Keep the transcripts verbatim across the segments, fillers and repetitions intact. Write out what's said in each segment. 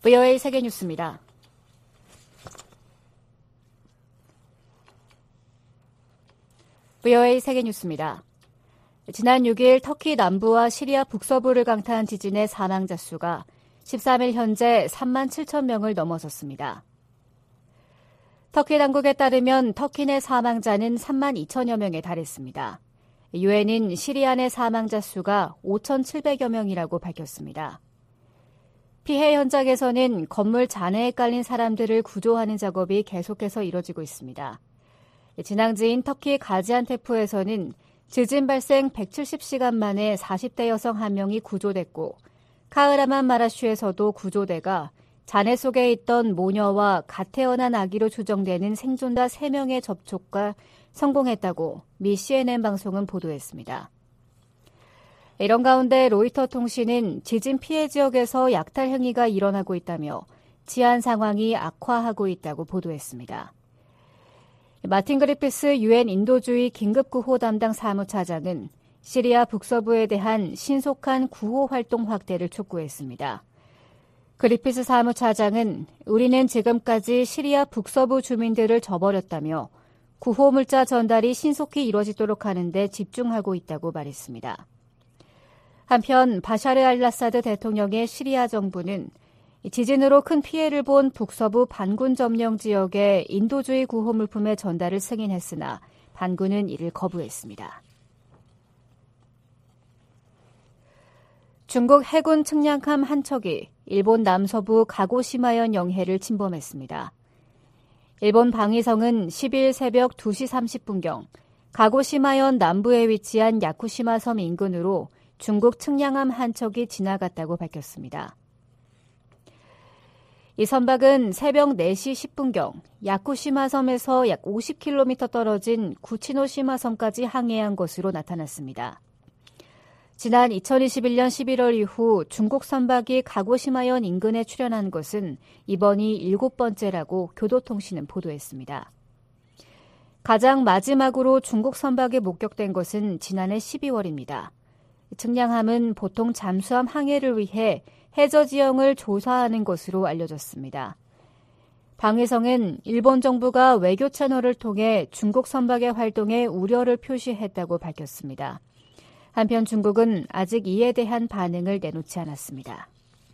브이오에이 세계뉴스입니다. 브이오에이 세계뉴스입니다. 지난 육 일 터키 남부와 시리아 북서부를 강타한 지진의 사망자 수가 십삼 일 현재 삼만 칠천 명을 넘어섰습니다. 터키 당국에 따르면 터키 내 사망자는 삼만 이천여 명에 달했습니다. 유엔은 시리아 내 사망자 수가 오천칠백여 명이라고 밝혔습니다. 피해 현장에서는 건물 잔해에 깔린 사람들을 구조하는 작업이 계속해서 이뤄지고 있습니다. 진앙지인 터키 가지안테프에서는 지진 발생 백칠십 시간 만에 사십 대 여성 한 명이 구조됐고 카흐라만 마라슈에서도 구조대가 잔해 속에 있던 모녀와 갓 태어난 아기로 추정되는 생존자 세 명의 접촉과 성공했다고 미 씨엔엔 방송은 보도했습니다. 이런 가운데 로이터 통신은 지진 피해 지역에서 약탈 행위가 일어나고 있다며 치안 상황이 악화하고 있다고 보도했습니다. 마틴 그리피스 유엔 인도주의 긴급구호 담당 사무차장은 시리아 북서부에 대한 신속한 구호 활동 확대를 촉구했습니다. 그리피스 사무차장은 우리는 지금까지 시리아 북서부 주민들을 저버렸다며 구호 물자 전달이 신속히 이뤄지도록 하는 데 집중하고 있다고 말했습니다. 한편 바샤르 알라사드 대통령의 시리아 정부는 지진으로 큰 피해를 본 북서부 반군 점령 지역에 인도주의 구호 물품의 전달을 승인했으나 반군은 이를 거부했습니다. 중국 해군 측량함 한 척이 일본 남서부 가고시마현 영해를 침범했습니다. 일본 방위성은 십이 일 새벽 두 시 삼십 분경 가고시마현 남부에 위치한 야쿠시마 섬 인근으로 중국 측량함 한 척이 지나갔다고 밝혔습니다. 이 선박은 새벽 네 시 십 분경 야쿠시마 섬에서 약 오십 킬로미터 떨어진 구치노시마 섬까지 항해한 것으로 나타났습니다. 지난 이천이십일 년 십일 월 이후 중국 선박이 가고시마현 인근에 출현한 것은 이번이 일곱 번째라고 교도통신은 보도했습니다. 가장 마지막으로 중국 선박이 목격된 것은 지난해 십이 월입니다. 측량함은 보통 잠수함 항해를 위해 해저 지형을 조사하는 것으로 알려졌습니다. 방위성은 일본 정부가 외교 채널을 통해 중국 선박의 활동에 우려를 표시했다고 밝혔습니다. 한편 중국은 아직 이에 대한 반응을 내놓지 않았습니다.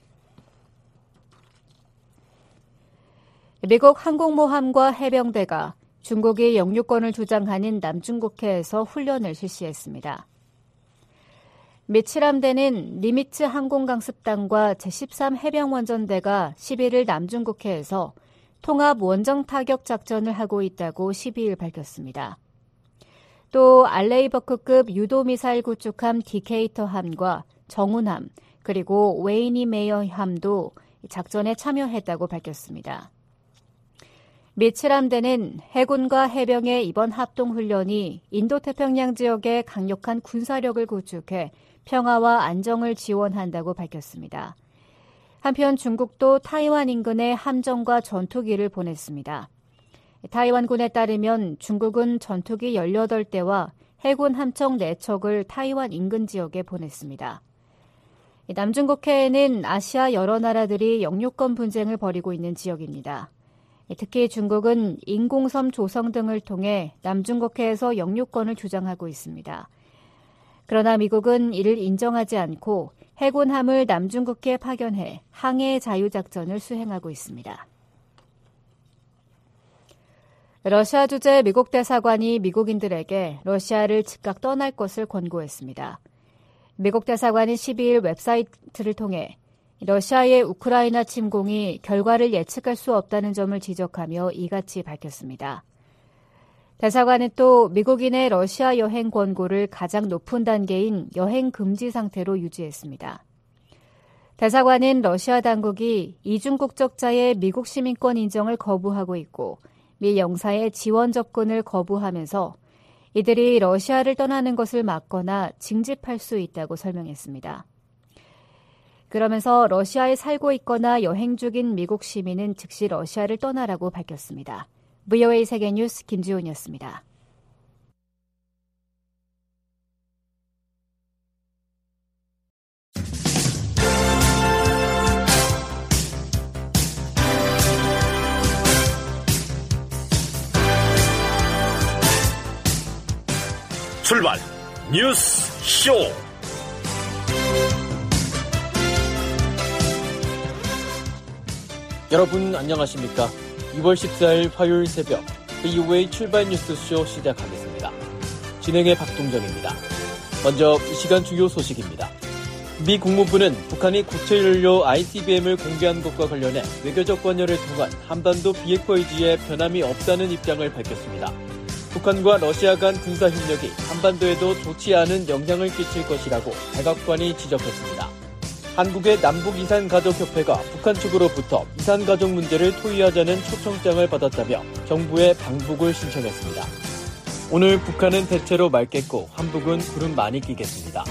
미국 항공모함과 해병대가 중국이 영유권을 주장하는 남중국해에서 훈련을 실시했습니다. 미 칠 함대는 니미츠 항공강습단과 제십삼 해병원전대가 십일 일 남중국해에서 통합 원정 타격 작전을 하고 있다고 십이 일 밝혔습니다. 또 알레이버크급 유도미사일 구축함 디케이터함과 정훈함 그리고 웨이니 메이어함도 작전에 참여했다고 밝혔습니다. 미 칠 함대는 해군과 해병의 이번 합동훈련이 인도태평양 지역의 강력한 군사력을 구축해 평화와 안정을 지원한다고 밝혔습니다. 한편 중국도 타이완 인근에 함정과 전투기를 보냈습니다. 타이완군에 따르면 중국은 전투기 열여덟 대와 해군 함정 네 척을 타이완 인근 지역에 보냈습니다. 남중국해에는 아시아 여러 나라들이 영유권 분쟁을 벌이고 있는 지역입니다. 특히 중국은 인공섬 조성 등을 통해 남중국해에서 영유권을 주장하고 있습니다. 그러나 미국은 이를 인정하지 않고 해군함을 남중국해에 파견해 항해 자유작전을 수행하고 있습니다. 러시아 주재 미국 대사관이 미국인들에게 러시아를 즉각 떠날 것을 권고했습니다. 미국 대사관은 십이 일 웹사이트를 통해 러시아의 우크라이나 침공이 결과를 예측할 수 없다는 점을 지적하며 이같이 밝혔습니다. 대사관은 또 미국인의 러시아 여행 권고를 가장 높은 단계인 여행 금지 상태로 유지했습니다. 대사관은 러시아 당국이 이중 국적자의 미국 시민권 인정을 거부하고 있고 미 영사의 지원 접근을 거부하면서 이들이 러시아를 떠나는 것을 막거나 징집할 수 있다고 설명했습니다. 그러면서 러시아에 살고 있거나 여행 중인 미국 시민은 즉시 러시아를 떠나라고 밝혔습니다. 브이오에이 세계뉴스 김지훈이었습니다. 출발 뉴스 쇼. 여러분 안녕하십니까? 이월 십사일 화요일 새벽 브이오에이 출발 뉴스쇼 시작하겠습니다. 진행의 박동정입니다. 먼저 이 시간 주요 소식입니다. 미 국무부는 북한이 고체연료 아이씨비엠을 공개한 것과 관련해 외교적 관여를 통한 한반도 비핵화 의지에 변함이 없다는 입장을 밝혔습니다. 북한과 러시아 간 군사협력이 한반도에도 좋지 않은 영향을 끼칠 것이라고 백악관이 지적했습니다. 한국의 남북이산가족협회가 북한 측으로부터 이산가족 문제를 토의하자는 초청장을 받았다며 정부에 방북을 신청했습니다. 오늘 북한은 대체로 맑겠고 한북은 구름 많이 끼겠습니다.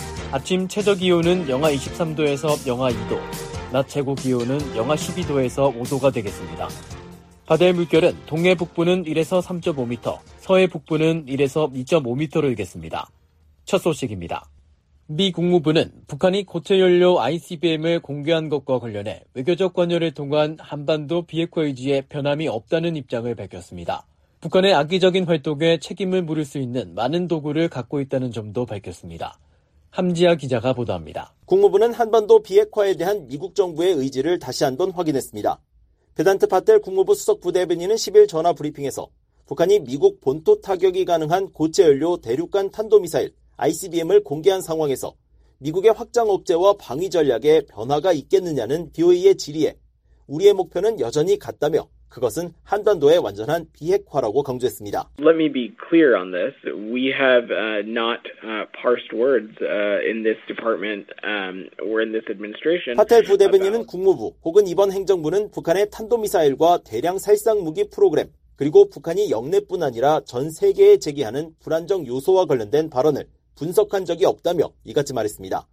아침 최저기온은 영하 이십삼도에서 영하 이도, 낮 최고기온은 영하 십이도에서 오도가 되겠습니다. 바다의 물결은 동해 북부는 일에서 삼점오 미터, 서해 북부는 일에서 이점오 미터로 일겠습니다. 첫 소식입니다. 미 국무부는 북한이 고체연료 아이씨비엠을 공개한 것과 관련해 외교적 관여를 통한 한반도 비핵화 의지에 변함이 없다는 입장을 밝혔습니다. 북한의 악의적인 활동에 책임을 물을 수 있는 많은 도구를 갖고 있다는 점도 밝혔습니다. 함지아 기자가 보도합니다. 국무부는 한반도 비핵화에 대한 미국 정부의 의지를 다시 한번 확인했습니다. 베단트 파텔 국무부 수석 부대변인은 십일 전화 브리핑에서 북한이 미국 본토 타격이 가능한 고체연료 대륙간 탄도미사일 아이씨비엠을 공개한 상황에서 미국의 확장 억제와 방위 전략에 변화가 있겠느냐는 비오이의 질의에 우리의 목표는 여전히 같다며 그것은 한반도의 완전한 비핵화라고 강조했습니다. Let me be clear on this. We have uh, not uh, parsed words uh, in this department um, or in this administration. 파텔 부대변인은 국무부 혹은 이번 행정부는 북한의 탄도미사일과 대량 살상 무기 프로그램 그리고 북한이 영내뿐 아니라 전 세계에 제기하는 불안정 요소와 관련된 발언을 분석한 적이 없다며 이같이 말했습니다.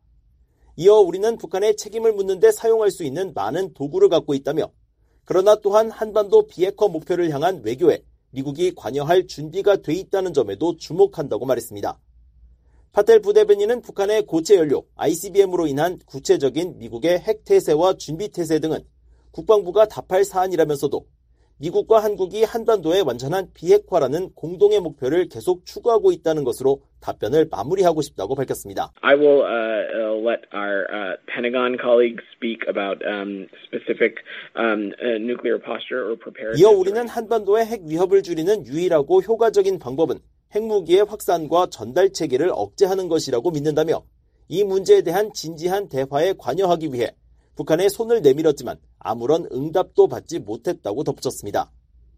이어 우리는 북한의 책임을 묻는 데 사용할 수 있는 많은 도구를 갖고 있다며 그러나 또한 한반도 비핵화 목표를 향한 외교에 미국이 관여할 준비가 돼 있다는 점에도 주목한다고 말했습니다. 파텔 부대변인은 북한의 고체연료 아이씨비엠으로 인한 구체적인 미국의 핵태세와 준비태세 등은 국방부가 답할 사안이라면서도 미국과 한국이 한반도의 완전한 비핵화라는 공동의 목표를 계속 추구하고 있다는 것으로 답변을 마무리하고 싶다고 밝혔습니다. I will uh, let our uh, Pentagon colleagues speak about um, specific um, uh, nuclear posture or preparedness. 이어 우리는 한반도의 핵 위협을 줄이는 유일하고 효과적인 방법은 핵무기의 확산과 전달 체계를 억제하는 것이라고 믿는다며 이 문제에 대한 진지한 대화에 관여하기 위해 북한에 손을 내밀었지만 아무런 응답도 받지 못했다고 덧붙였습니다.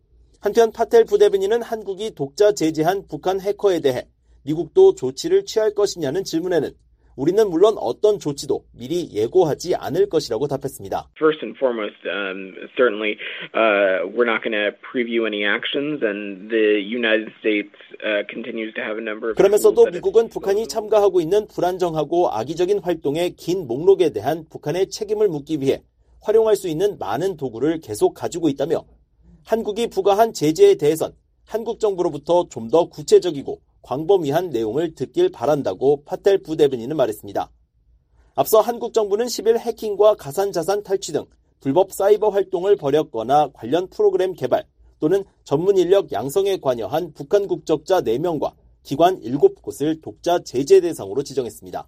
한편 파텔 부대변인은 한국이 독자 제재한 북한 해커에 대해 미국도 조치를 취할 것이냐는 질문에는 우리는 물론 어떤 조치도 미리 예고하지 않을 것이라고 답했습니다. First and foremost, um, certainly uh, we're not going to preview any actions, and the United States uh, continues to have a number of. 그러면서도 미국은 북한이 참가하고 있는 불안정하고 악의적인 활동의 긴 목록에 대한 북한의 책임을 묻기 위해 활용할 수 있는 많은 도구를 계속 가지고 있다며 한국이 부과한 제재에 대해선 한국 정부로부터 좀 더 구체적이고 광범위한 내용을 듣길 바란다고 파텔 부대변인은 말했습니다. 앞서 한국 정부는 십일 해킹과 가상자산 탈취 등 불법 사이버 활동을 벌였거나 관련 프로그램 개발 또는 전문 인력 양성에 관여한 북한 국적자 네 명과 기관 일곱 곳을 독자 제재 대상으로 지정했습니다.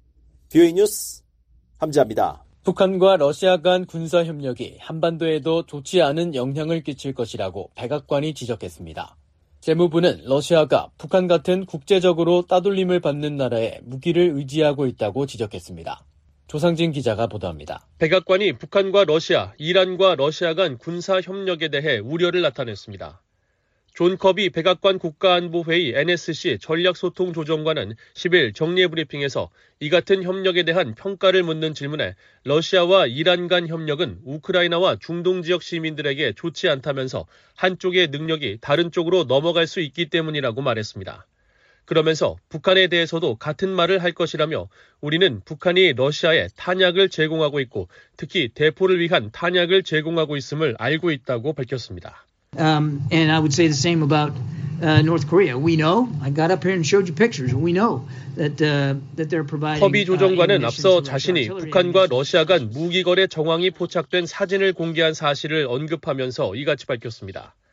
비오이 뉴스 함지아입니다. 북한과 러시아 간 군사협력이 한반도에도 좋지 않은 영향을 끼칠 것이라고 백악관이 지적했습니다. 재무부는 러시아가 북한 같은 국제적으로 따돌림을 받는 나라에 무기를 의지하고 있다고 지적했습니다. 조상진 기자가 보도합니다. 백악관이 북한과 러시아, 이란과 러시아 간 군사협력에 대해 우려를 나타냈습니다. 존 커비 백악관 국가안보회의 엔에스씨 전략소통조정관은 십일 정례 브리핑에서 이 같은 협력에 대한 평가를 묻는 질문에 러시아와 이란 간 협력은 우크라이나와 중동 지역 시민들에게 좋지 않다면서 한쪽의 능력이 다른 쪽으로 넘어갈 수 있기 때문이라고 말했습니다. 그러면서 북한에 대해서도 같은 말을 할 것이라며 우리는 북한이 러시아에 탄약을 제공하고 있고 특히 대포를 위한 탄약을 제공하고 있음을 알고 있다고 밝혔습니다. Um, and I would say the same about uh, North Korea. We know. I got up here and showed you pictures. We know that uh, that they're providing. 커비 조정관은 앞서 자신이 북한과 러시아 간 무기 거래 정황이 포착된 사진을 공개한 사실을 언급하면서 이같이 밝혔습니다.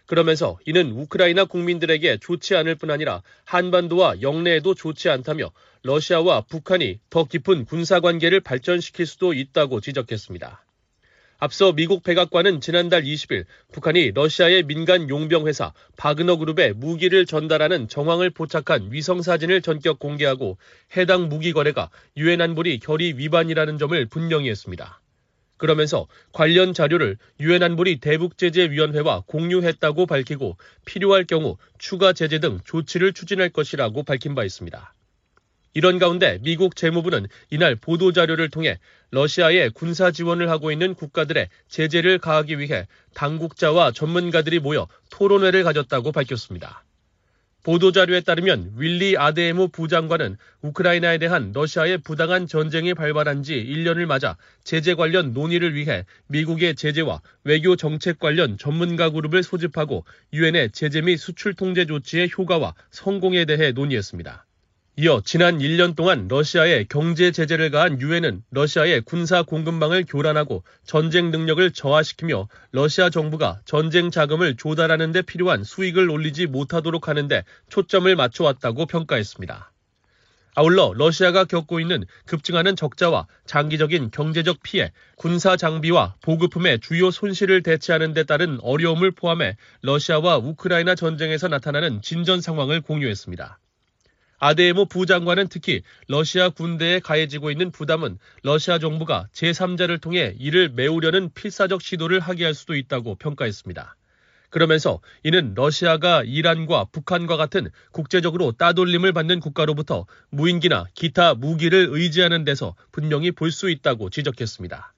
그러면서 이는 우크라이나 국민들에게 좋지 않을 뿐 아니라 한반도와 영내에도 좋지 않다며 러시아와 북한이 더 깊은 군사관계를 발전시킬 수도 있다고 지적했습니다. 앞서 미국 백악관은 지난달 이십일 북한이 러시아의 민간 용병회사 바그너 그룹에 무기를 전달하는 정황을 포착한 위성사진을 전격 공개하고 해당 무기 거래가 유엔 안보리 결의 위반이라는 점을 분명히 했습니다. 그러면서 관련 자료를 유엔 안보리 대북제재위원회와 공유했다고 밝히고 필요할 경우 추가 제재 등 조치를 추진할 것이라고 밝힌 바 있습니다. 이런 가운데 미국 재무부는 이날 보도자료를 통해 러시아에 군사 지원을 하고 있는 국가들의 제재를 가하기 위해 당국자와 전문가들이 모여 토론회를 가졌다고 밝혔습니다. 보도자료에 따르면 윌리 아데에모 부장관은 우크라이나에 대한 러시아의 부당한 전쟁이 발발한 지 일 년을 맞아 제재 관련 논의를 위해 미국의 제재와 외교 정책 관련 전문가 그룹을 소집하고 유엔의 제재 및 수출 통제 조치의 효과와 성공에 대해 논의했습니다. 이어 지난 일 년 동안 러시아에 경제 제재를 가한 유엔은 러시아의 군사 공급망을 교란하고 전쟁 능력을 저하시키며 러시아 정부가 전쟁 자금을 조달하는 데 필요한 수익을 올리지 못하도록 하는 데 초점을 맞춰왔다고 평가했습니다. 아울러 러시아가 겪고 있는 급증하는 적자와 장기적인 경제적 피해, 군사 장비와 보급품의 주요 손실을 대체하는 데 따른 어려움을 포함해 러시아와 우크라이나 전쟁에서 나타나는 진전 상황을 공유했습니다. 아데에모 부장관은 특히 러시아 군대에 가해지고 있는 부담은 러시아 정부가 제삼자를 통해 이를 메우려는 필사적 시도를 하게 할 수도 있다고 평가했습니다. 그러면서 이는 러시아가 이란과 북한과 같은 국제적으로 따돌림을 받는 국가로부터 무인기나 기타 무기를 의지하는 데서 분명히 볼 수 있다고 지적했습니다.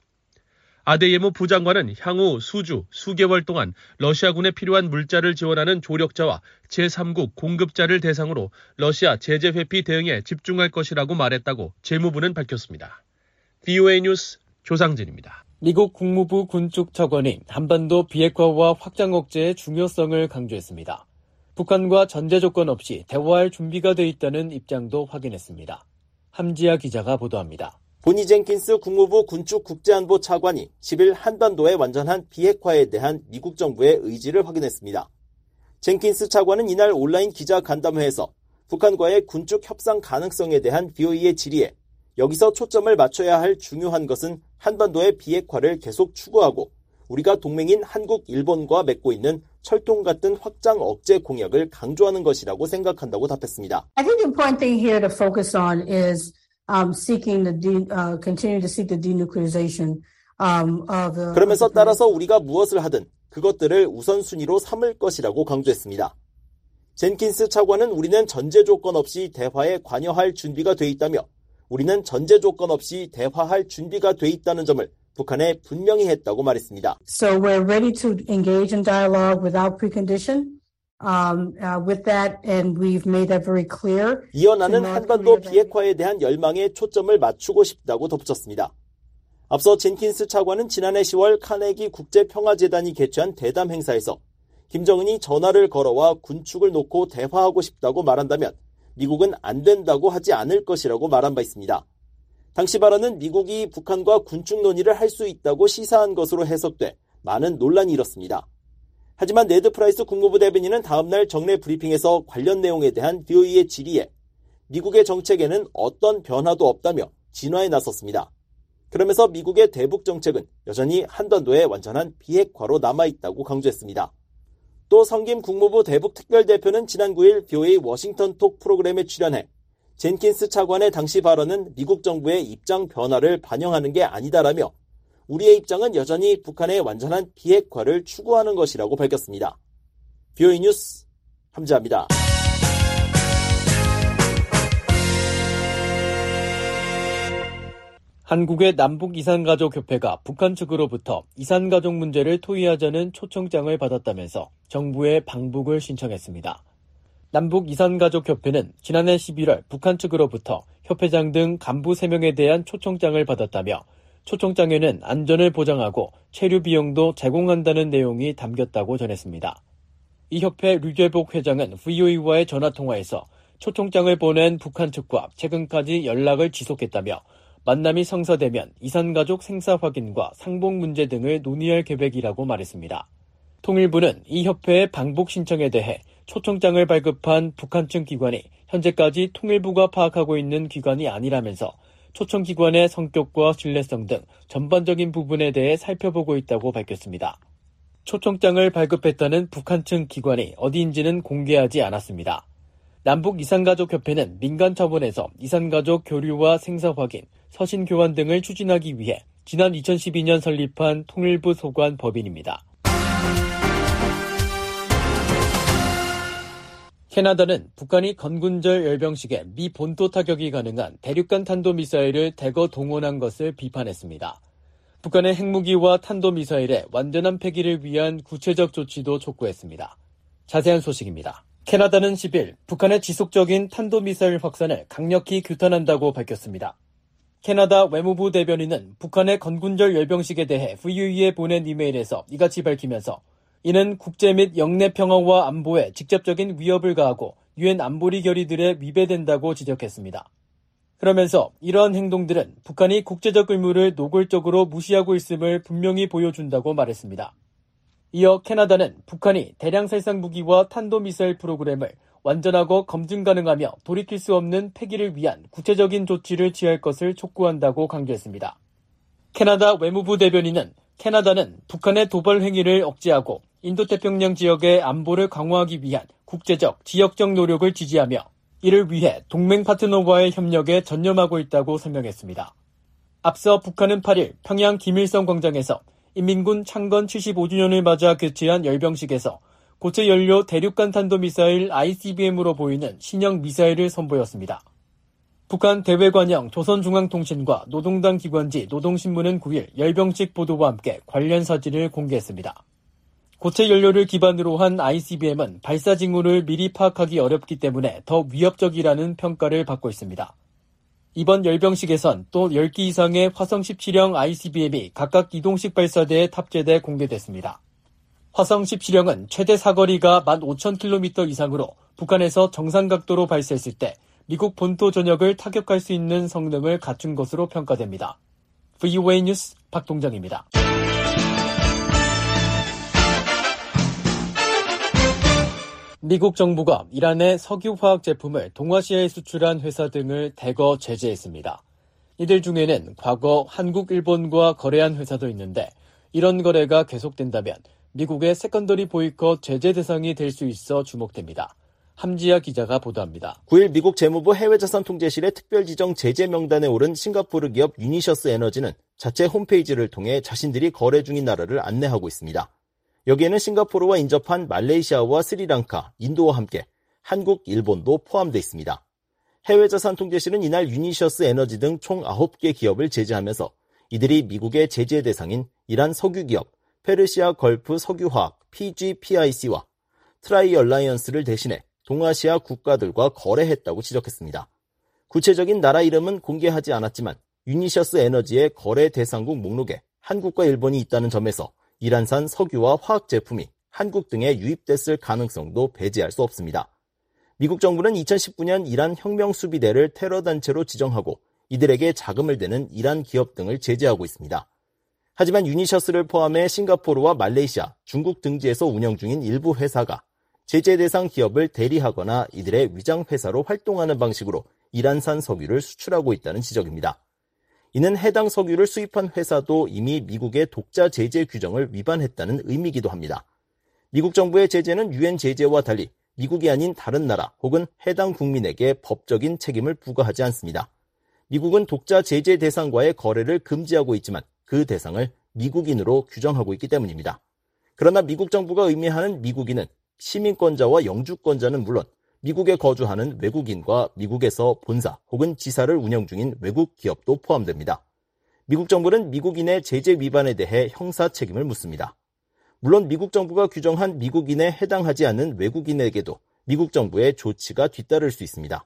아데예모 부장관은 향후 수주, 수개월 동안 러시아군에 필요한 물자를 지원하는 조력자와 제삼국 공급자를 대상으로 러시아 제재 회피 대응에 집중할 것이라고 말했다고 재무부는 밝혔습니다. 브이오에이 뉴스 조상진입니다. 미국 국무부 군축 차관이 한반도 비핵화와 확장 억제의 중요성을 강조했습니다. 북한과 전제 조건 없이 대화할 준비가 돼 있다는 입장도 확인했습니다. 함지아 기자가 보도합니다. 보니 젠킨스 국무부 군축 국제안보 차관이 십일 한반도의 완전한 비핵화에 대한 미국 정부의 의지를 확인했습니다. 젠킨스 차관은 이날 온라인 기자 간담회에서 북한과의 군축 협상 가능성에 대한 브이오이의 질의에 여기서 초점을 맞춰야 할 중요한 것은 한반도의 비핵화를 계속 추구하고 우리가 동맹인 한국, 일본과 맺고 있는 철통 같은 확장 억제 공약을 강조하는 것이라고 생각한다고 답했습니다. I think the important thing here to focus on is Um, seeking the de, uh, continue to seek the denuclearization um, of the. 그러면서 따라서 우리가 무엇을 하든 그것들을 우선순위로 삼을 것이라고 강조했습니다. 젠킨스 차관은 우리는 전제 조건 없이 대화에 관여할 준비가 돼 있다며 우리는 전제 조건 없이 대화할 준비가 돼 있다는 점을 북한에 분명히 했다고 말했습니다. So we're ready to engage in dialogue without precondition. Um, uh, with that, and we've made that very clear. 이어 나는 한반도 비핵화에 대한 열망에 초점을 맞추고 싶다고 덧붙였습니다. 앞서 젠킨스 차관은 지난해 시월 카네기 국제평화재단이 개최한 대담 행사에서 김정은이 전화를 걸어와 군축을 놓고 대화하고 싶다고 말한다면 미국은 안 된다고 하지 않을 것이라고 말한 바 있습니다. 당시 발언은 미국이 북한과 군축 논의를 할 수 있다고 시사한 것으로 해석돼 많은 논란이 일었습니다. 하지만 네드 프라이스 국무부 대변인은 다음날 정례 브리핑에서 관련 내용에 대한 브이오이의 질의에 미국의 정책에는 어떤 변화도 없다며 진화에 나섰습니다. 그러면서 미국의 대북 정책은 여전히 한반도의 완전한 비핵화로 남아있다고 강조했습니다. 또 성김 국무부 대북 특별대표는 지난 구일 브이오에이 워싱턴 톡 프로그램에 출연해 젠킨스 차관의 당시 발언은 미국 정부의 입장 변화를 반영하는 게 아니다라며 우리의 입장은 여전히 북한의 완전한 비핵화를 추구하는 것이라고 밝혔습니다. 브이오에이 뉴스 함지아입니다. 한국의 남북이산가족협회가 북한 측으로부터 이산가족 문제를 토의하자는 초청장을 받았다면서 정부에 방북을 신청했습니다. 남북이산가족협회는 지난해 십일월 북한 측으로부터 협회장 등 간부 세 명에 대한 초청장을 받았다며 초청장에는 안전을 보장하고 체류 비용도 제공한다는 내용이 담겼다고 전했습니다. 이 협회 류재복 회장은 브이오에이와의 전화통화에서 초청장을 보낸 북한 측과 최근까지 연락을 지속했다며 만남이 성사되면 이산가족 생사 확인과 상봉 문제 등을 논의할 계획이라고 말했습니다. 통일부는 이 협회의 방북 신청에 대해 초청장을 발급한 북한 측 기관이 현재까지 통일부가 파악하고 있는 기관이 아니라면서 초청 기관의 성격과 신뢰성 등 전반적인 부분에 대해 살펴보고 있다고 밝혔습니다. 초청장을 발급했다는 북한 측 기관이 어디인지는 공개하지 않았습니다. 남북 이산가족협회는 민간 차원에서 이산가족 교류와 생사 확인, 서신 교환 등을 추진하기 위해 지난 이천십이 년 설립한 통일부 소관 법인입니다. 캐나다는 북한이 건군절 열병식에 미 본토 타격이 가능한 대륙간 탄도미사일을 대거 동원한 것을 비판했습니다. 북한의 핵무기와 탄도미사일의 완전한 폐기를 위한 구체적 조치도 촉구했습니다. 자세한 소식입니다. 캐나다는 십 일 북한의 지속적인 탄도미사일 확산을 강력히 규탄한다고 밝혔습니다. 캐나다 외무부 대변인은 북한의 건군절 열병식에 대해 브이유이에 보낸 이메일에서 이같이 밝히면서 이는 국제 및 영내 평화와 안보에 직접적인 위협을 가하고 유엔 안보리 결의들에 위배된다고 지적했습니다. 그러면서 이러한 행동들은 북한이 국제적 의무를 노골적으로 무시하고 있음을 분명히 보여준다고 말했습니다. 이어 캐나다는 북한이 대량 살상 무기와 탄도미사일 프로그램을 완전하고 검증 가능하며 돌이킬 수 없는 폐기를 위한 구체적인 조치를 취할 것을 촉구한다고 강조했습니다. 캐나다 외무부 대변인은 캐나다는 북한의 도발 행위를 억제하고 인도태평양 지역의 안보를 강화하기 위한 국제적, 지역적 노력을 지지하며 이를 위해 동맹 파트너와의 협력에 전념하고 있다고 설명했습니다. 앞서 북한은 팔 일 평양 김일성 광장에서 인민군 창건 칠십오 주년을 맞아 개최한 열병식에서 고체 연료 대륙간 탄도미사일 아이씨비엠으로 보이는 신형 미사일을 선보였습니다. 북한 대외관영 조선중앙통신과 노동당 기관지 노동신문은 구 일 열병식 보도와 함께 관련 사진을 공개했습니다. 고체 연료를 기반으로 한 아이씨비엠은 발사 징후를 미리 파악하기 어렵기 때문에 더 위협적이라는 평가를 받고 있습니다. 이번 열병식에선 또 열 기 이상의 화성 십칠형 아이씨비엠이 각각 이동식 발사대에 탑재돼 공개됐습니다. 화성 십칠형은 최대 사거리가 만 오천 킬로미터 이상으로 북한에서 정상 각도로 발사했을 때 미국 본토 전역을 타격할 수 있는 성능을 갖춘 것으로 평가됩니다. 브이오에이 뉴스 박동정입니다. 미국 정부가 이란의 석유화학 제품을 동아시아에 수출한 회사 등을 대거 제재했습니다. 이들 중에는 과거 한국, 일본과 거래한 회사도 있는데 이런 거래가 계속된다면 미국의 세컨더리 보이콧 제재 대상이 될 수 있어 주목됩니다. 함지아 기자가 보도합니다. 구 일 미국 재무부 해외자산통제실의 특별지정 제재 명단에 오른 싱가포르 기업 유니셔스 에너지는 자체 홈페이지를 통해 자신들이 거래 중인 나라를 안내하고 있습니다. 여기에는 싱가포르와 인접한 말레이시아와 스리랑카, 인도와 함께 한국, 일본도 포함되어 있습니다. 해외자산통제실은 이날 유니셔스 에너지 등 총 아홉 개 기업을 제재하면서 이들이 미국의 제재 대상인 이란 석유기업, 페르시아 걸프 석유화학 피지피아이씨와 트라이 얼라이언스를 대신해 동아시아 국가들과 거래했다고 지적했습니다. 구체적인 나라 이름은 공개하지 않았지만 유니셔스 에너지의 거래 대상국 목록에 한국과 일본이 있다는 점에서 이란산 석유와 화학 제품이 한국 등에 유입됐을 가능성도 배제할 수 없습니다. 미국 정부는 이천십구 년 이란 혁명수비대를 테러단체로 지정하고 이들에게 자금을 대는 이란 기업 등을 제재하고 있습니다. 하지만 유니셔스를 포함해 싱가포르와 말레이시아, 중국 등지에서 운영 중인 일부 회사가 제재 대상 기업을 대리하거나 이들의 위장회사로 활동하는 방식으로 이란산 석유를 수출하고 있다는 지적입니다. 이는 해당 석유를 수입한 회사도 이미 미국의 독자 제재 규정을 위반했다는 의미이기도 합니다. 미국 정부의 제재는 유엔 제재와 달리 미국이 아닌 다른 나라 혹은 해당 국민에게 법적인 책임을 부과하지 않습니다. 미국은 독자 제재 대상과의 거래를 금지하고 있지만 그 대상을 미국인으로 규정하고 있기 때문입니다. 그러나 미국 정부가 의미하는 미국인은 시민권자와 영주권자는 물론 미국에 거주하는 외국인과 미국에서 본사 혹은 지사를 운영 중인 외국 기업도 포함됩니다. 미국 정부는 미국인의 제재 위반에 대해 형사 책임을 묻습니다. 물론 미국 정부가 규정한 미국인에 해당하지 않는 외국인에게도 미국 정부의 조치가 뒤따를 수 있습니다.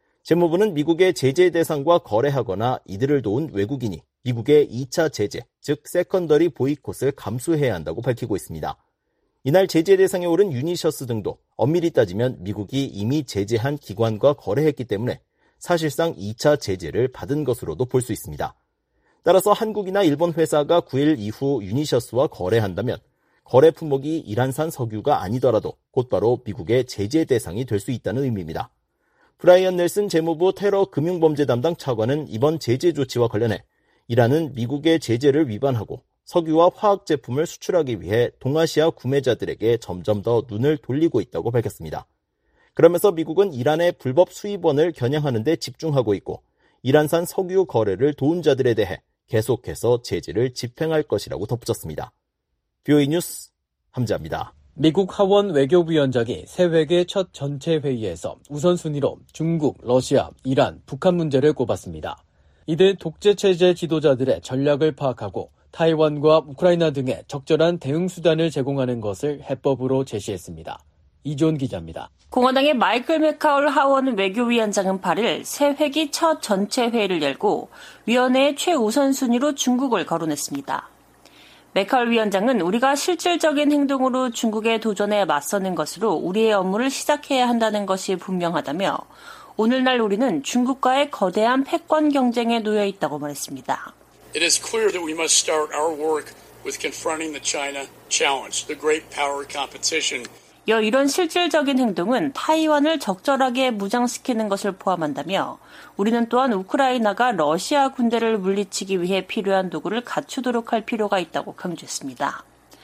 재무부는 미국의 제재 대상과 거래하거나 이들을 도운 외국인이 미국의 이 차 제재, 즉 세컨더리 보이콧을 감수해야 한다고 밝히고 있습니다. 이날 제재 대상에 오른 유니셔스 등도 엄밀히 따지면 미국이 이미 제재한 기관과 거래했기 때문에 사실상 이 차 제재를 받은 것으로도 볼 수 있습니다. 따라서 한국이나 일본 회사가 구 일 이후 유니셔스와 거래한다면 거래 품목이 이란산 석유가 아니더라도 곧바로 미국의 제재 대상이 될 수 있다는 의미입니다. 브라이언 넬슨 재무부 테러 금융범죄 담당 차관은 이번 제재 조치와 관련해 이란은 미국의 제재를 위반하고 석유와 화학 제품을 수출하기 위해 동아시아 구매자들에게 점점 더 눈을 돌리고 있다고 밝혔습니다. 그러면서 미국은 이란의 불법 수입원을 겨냥하는 데 집중하고 있고 이란산 석유 거래를 도운 자들에 대해 계속해서 제재를 집행할 것이라고 덧붙였습니다. 비오이 뉴스 함자입니다. 미국 하원 외교위원장이 새 회기 첫 전체 회의에서 우선순위로 중국, 러시아, 이란, 북한 문제를 꼽았습니다. 이들 독재체제 지도자들의 전략을 파악하고 타이완과 우크라이나 등의 적절한 대응 수단을 제공하는 것을 해법으로 제시했습니다. 이존 기자입니다. 공화당의 마이클 맥카울 하원 외교위원장은 팔 일 새 회기 첫 전체 회의를 열고 위원회의 최우선 순위로 중국을 거론했습니다. 맥카울 위원장은 우리가 실질적인 행동으로 중국의 도전에 맞서는 것으로 우리의 업무를 시작해야 한다는 것이 분명하다며 오늘날 우리는 중국과의 거대한 패권 경쟁에 놓여 있다고 말했습니다. It is clear that we must start our work with confronting the China challenge, the great power competition. 이어 이런 실질적인 행동은 타이완을 적절하게 무장시키는 것을 포함한다며 우리는 또한 우크라이나가 러시아 군대를 물리치기 위해 필요한 도구를 갖추도록 할 필요가 있다고 강조했습니다.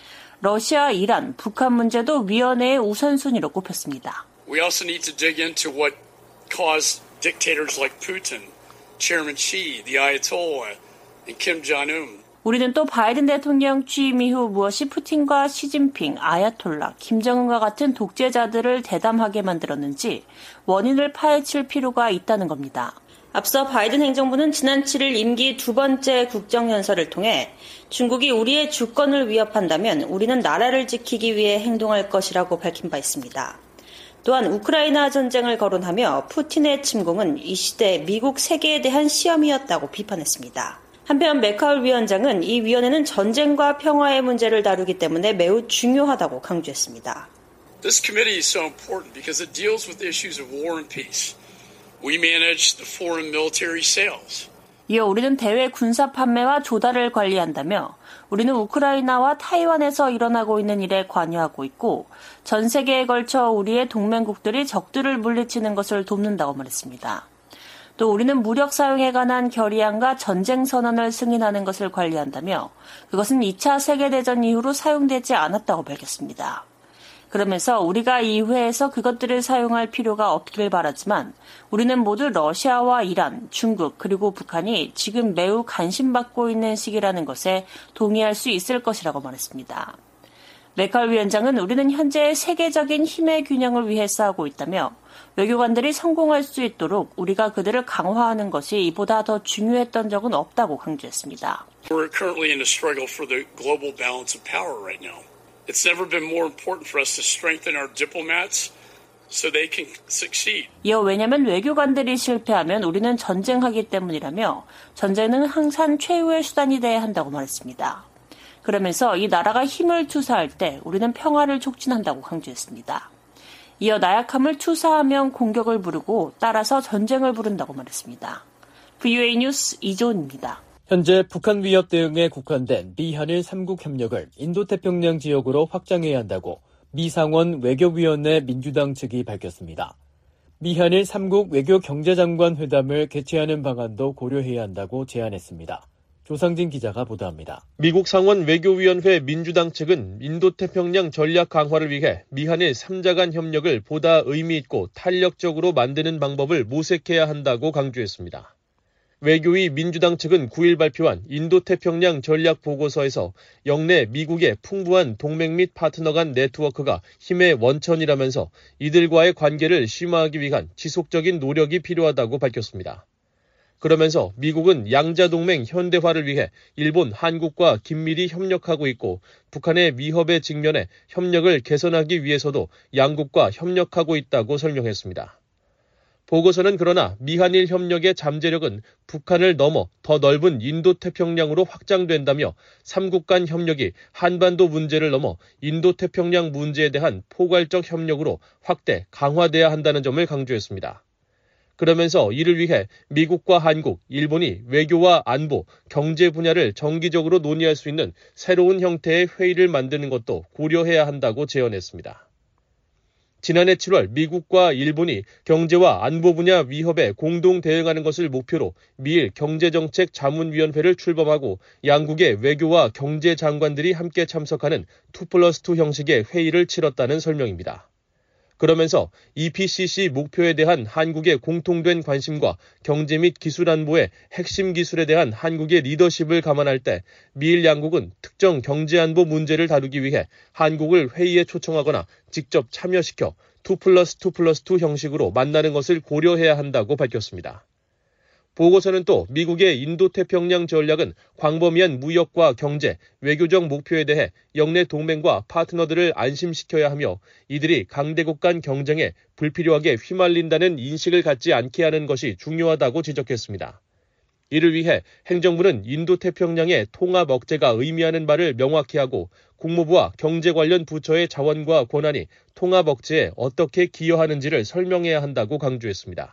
러시아, 이란, 북한 문제도 위원회의 우선순위로 꼽혔습니다. We also need to dig into what caused dictators like Putin, Chairman Xi, the Ayatollah, and Kim Jong-un. 우리는 또 바이든 대통령 취임 이후 무엇이 푸틴과 시진핑, 아야톨라, 김정은과 같은 독재자들을 대담하게 만들었는지 원인을 파헤칠 필요가 있다는 겁니다. 앞서 바이든 행정부는 지난 칠 일 임기 두 번째 국정연설을 통해 중국이 우리의 주권을 위협한다면 우리는 나라를 지키기 위해 행동할 것이라고 밝힌 바 있습니다. 또한 우크라이나 전쟁을 거론하며 푸틴의 침공은 이 시대 미국 세계에 대한 시험이었다고 비판했습니다. 한편 맥카울 위원장은 이 위원회는 전쟁과 평화의 문제를 다루기 때문에 매우 중요하다고 강조했습니다. This committee is so important because it deals with issues of war and peace. We manage the foreign military sales. 이어 우리는 대외 군사 판매와 조달을 관리한다며 우리는 우크라이나와 타이완에서 일어나고 있는 일에 관여하고 있고 전 세계에 걸쳐 우리의 동맹국들이 적들을 물리치는 것을 돕는다고 말했습니다. 또 우리는 무력 사용에 관한 결의안과 전쟁 선언을 승인하는 것을 관리한다며 그것은 이 차 세계대전 이후로 사용되지 않았다고 밝혔습니다. 그러면서 우리가 이 회에서 그것들을 사용할 필요가 없길 바라지만 우리는 모두 러시아와 이란, 중국 그리고 북한이 지금 매우 관심받고 있는 시기라는 것에 동의할 수 있을 것이라고 말했습니다. 맥카울 위원장은 우리는 현재 세계적인 힘의 균형을 위해 싸우고 있다며 외교관들이 성공할 수 있도록 우리가 그들을 강화하는 것이 이보다 더 중요했던 적은 없다고 강조했습니다. We're currently in a struggle for the global balance of power right now. It's never been more important for us to strengthen our diplomats so they can succeed. 이어 왜냐하면 외교관들이 실패하면 우리는 전쟁하기 때문이라며 전쟁은 항상 최후의 수단이 돼야 한다고 말했습니다. 그러면서 이 나라가 힘을 투사할 때 우리는 평화를 촉진한다고 강조했습니다. 이어 나약함을 투사하면 공격을 부르고 따라서 전쟁을 부른다고 말했습니다. 브이오에이 뉴스 이조은입니다. 현재 북한 위협 대응에 국한된 미한일 삼국 협력을 인도태평양 지역으로 확장해야 한다고 미상원 외교위원회 민주당 측이 밝혔습니다. 미한일 삼국 외교경제장관 회담을 개최하는 방안도 고려해야 한다고 제안했습니다. 조상진 기자가 보도합니다. 미국 상원 외교위원회 민주당 측은 인도태평양 전략 강화를 위해 미한일 삼 자 간 협력을 보다 의미 있고 탄력적으로 만드는 방법을 모색해야 한다고 강조했습니다. 외교위 민주당 측은 구 일 발표한 인도태평양 전략 보고서에서 영내 미국의 풍부한 동맹 및 파트너 간 네트워크가 힘의 원천이라면서 이들과의 관계를 심화하기 위한 지속적인 노력이 필요하다고 밝혔습니다. 그러면서 미국은 양자동맹 현대화를 위해 일본, 한국과 긴밀히 협력하고 있고 북한의 위협에 직면해 협력을 개선하기 위해서도 양국과 협력하고 있다고 설명했습니다. 보고서는 그러나 미한일 협력의 잠재력은 북한을 넘어 더 넓은 인도태평양으로 확장된다며 삼국 간 협력이 한반도 문제를 넘어 인도태평양 문제에 대한 포괄적 협력으로 확대, 강화돼야 한다는 점을 강조했습니다. 그러면서 이를 위해 미국과 한국, 일본이 외교와 안보, 경제 분야를 정기적으로 논의할 수 있는 새로운 형태의 회의를 만드는 것도 고려해야 한다고 제언했습니다. 지난해 칠월 미국과 일본이 경제와 안보 분야 위협에 공동 대응하는 것을 목표로 미일 경제정책 자문위원회를 출범하고 양국의 외교와 경제 장관들이 함께 참석하는 투 플러스 투 형식의 회의를 치렀다는 설명입니다. 그러면서 이피씨씨 목표에 대한 한국의 공통된 관심과 경제 및 기술 안보의 핵심 기술에 대한 한국의 리더십을 감안할 때 미일 양국은 특정 경제 안보 문제를 다루기 위해 한국을 회의에 초청하거나 직접 참여시켜 투 플러스 투 플러스 투 형식으로 만나는 것을 고려해야 한다고 밝혔습니다. 보고서는 또 미국의 인도태평양 전략은 광범위한 무역과 경제, 외교적 목표에 대해 영내 동맹과 파트너들을 안심시켜야 하며 이들이 강대국 간 경쟁에 불필요하게 휘말린다는 인식을 갖지 않게 하는 것이 중요하다고 지적했습니다. 이를 위해 행정부는 인도태평양의 통합 억제가 의미하는 바를 명확히 하고 국무부와 경제 관련 부처의 자원과 권한이 통합 억제에 어떻게 기여하는지를 설명해야 한다고 강조했습니다.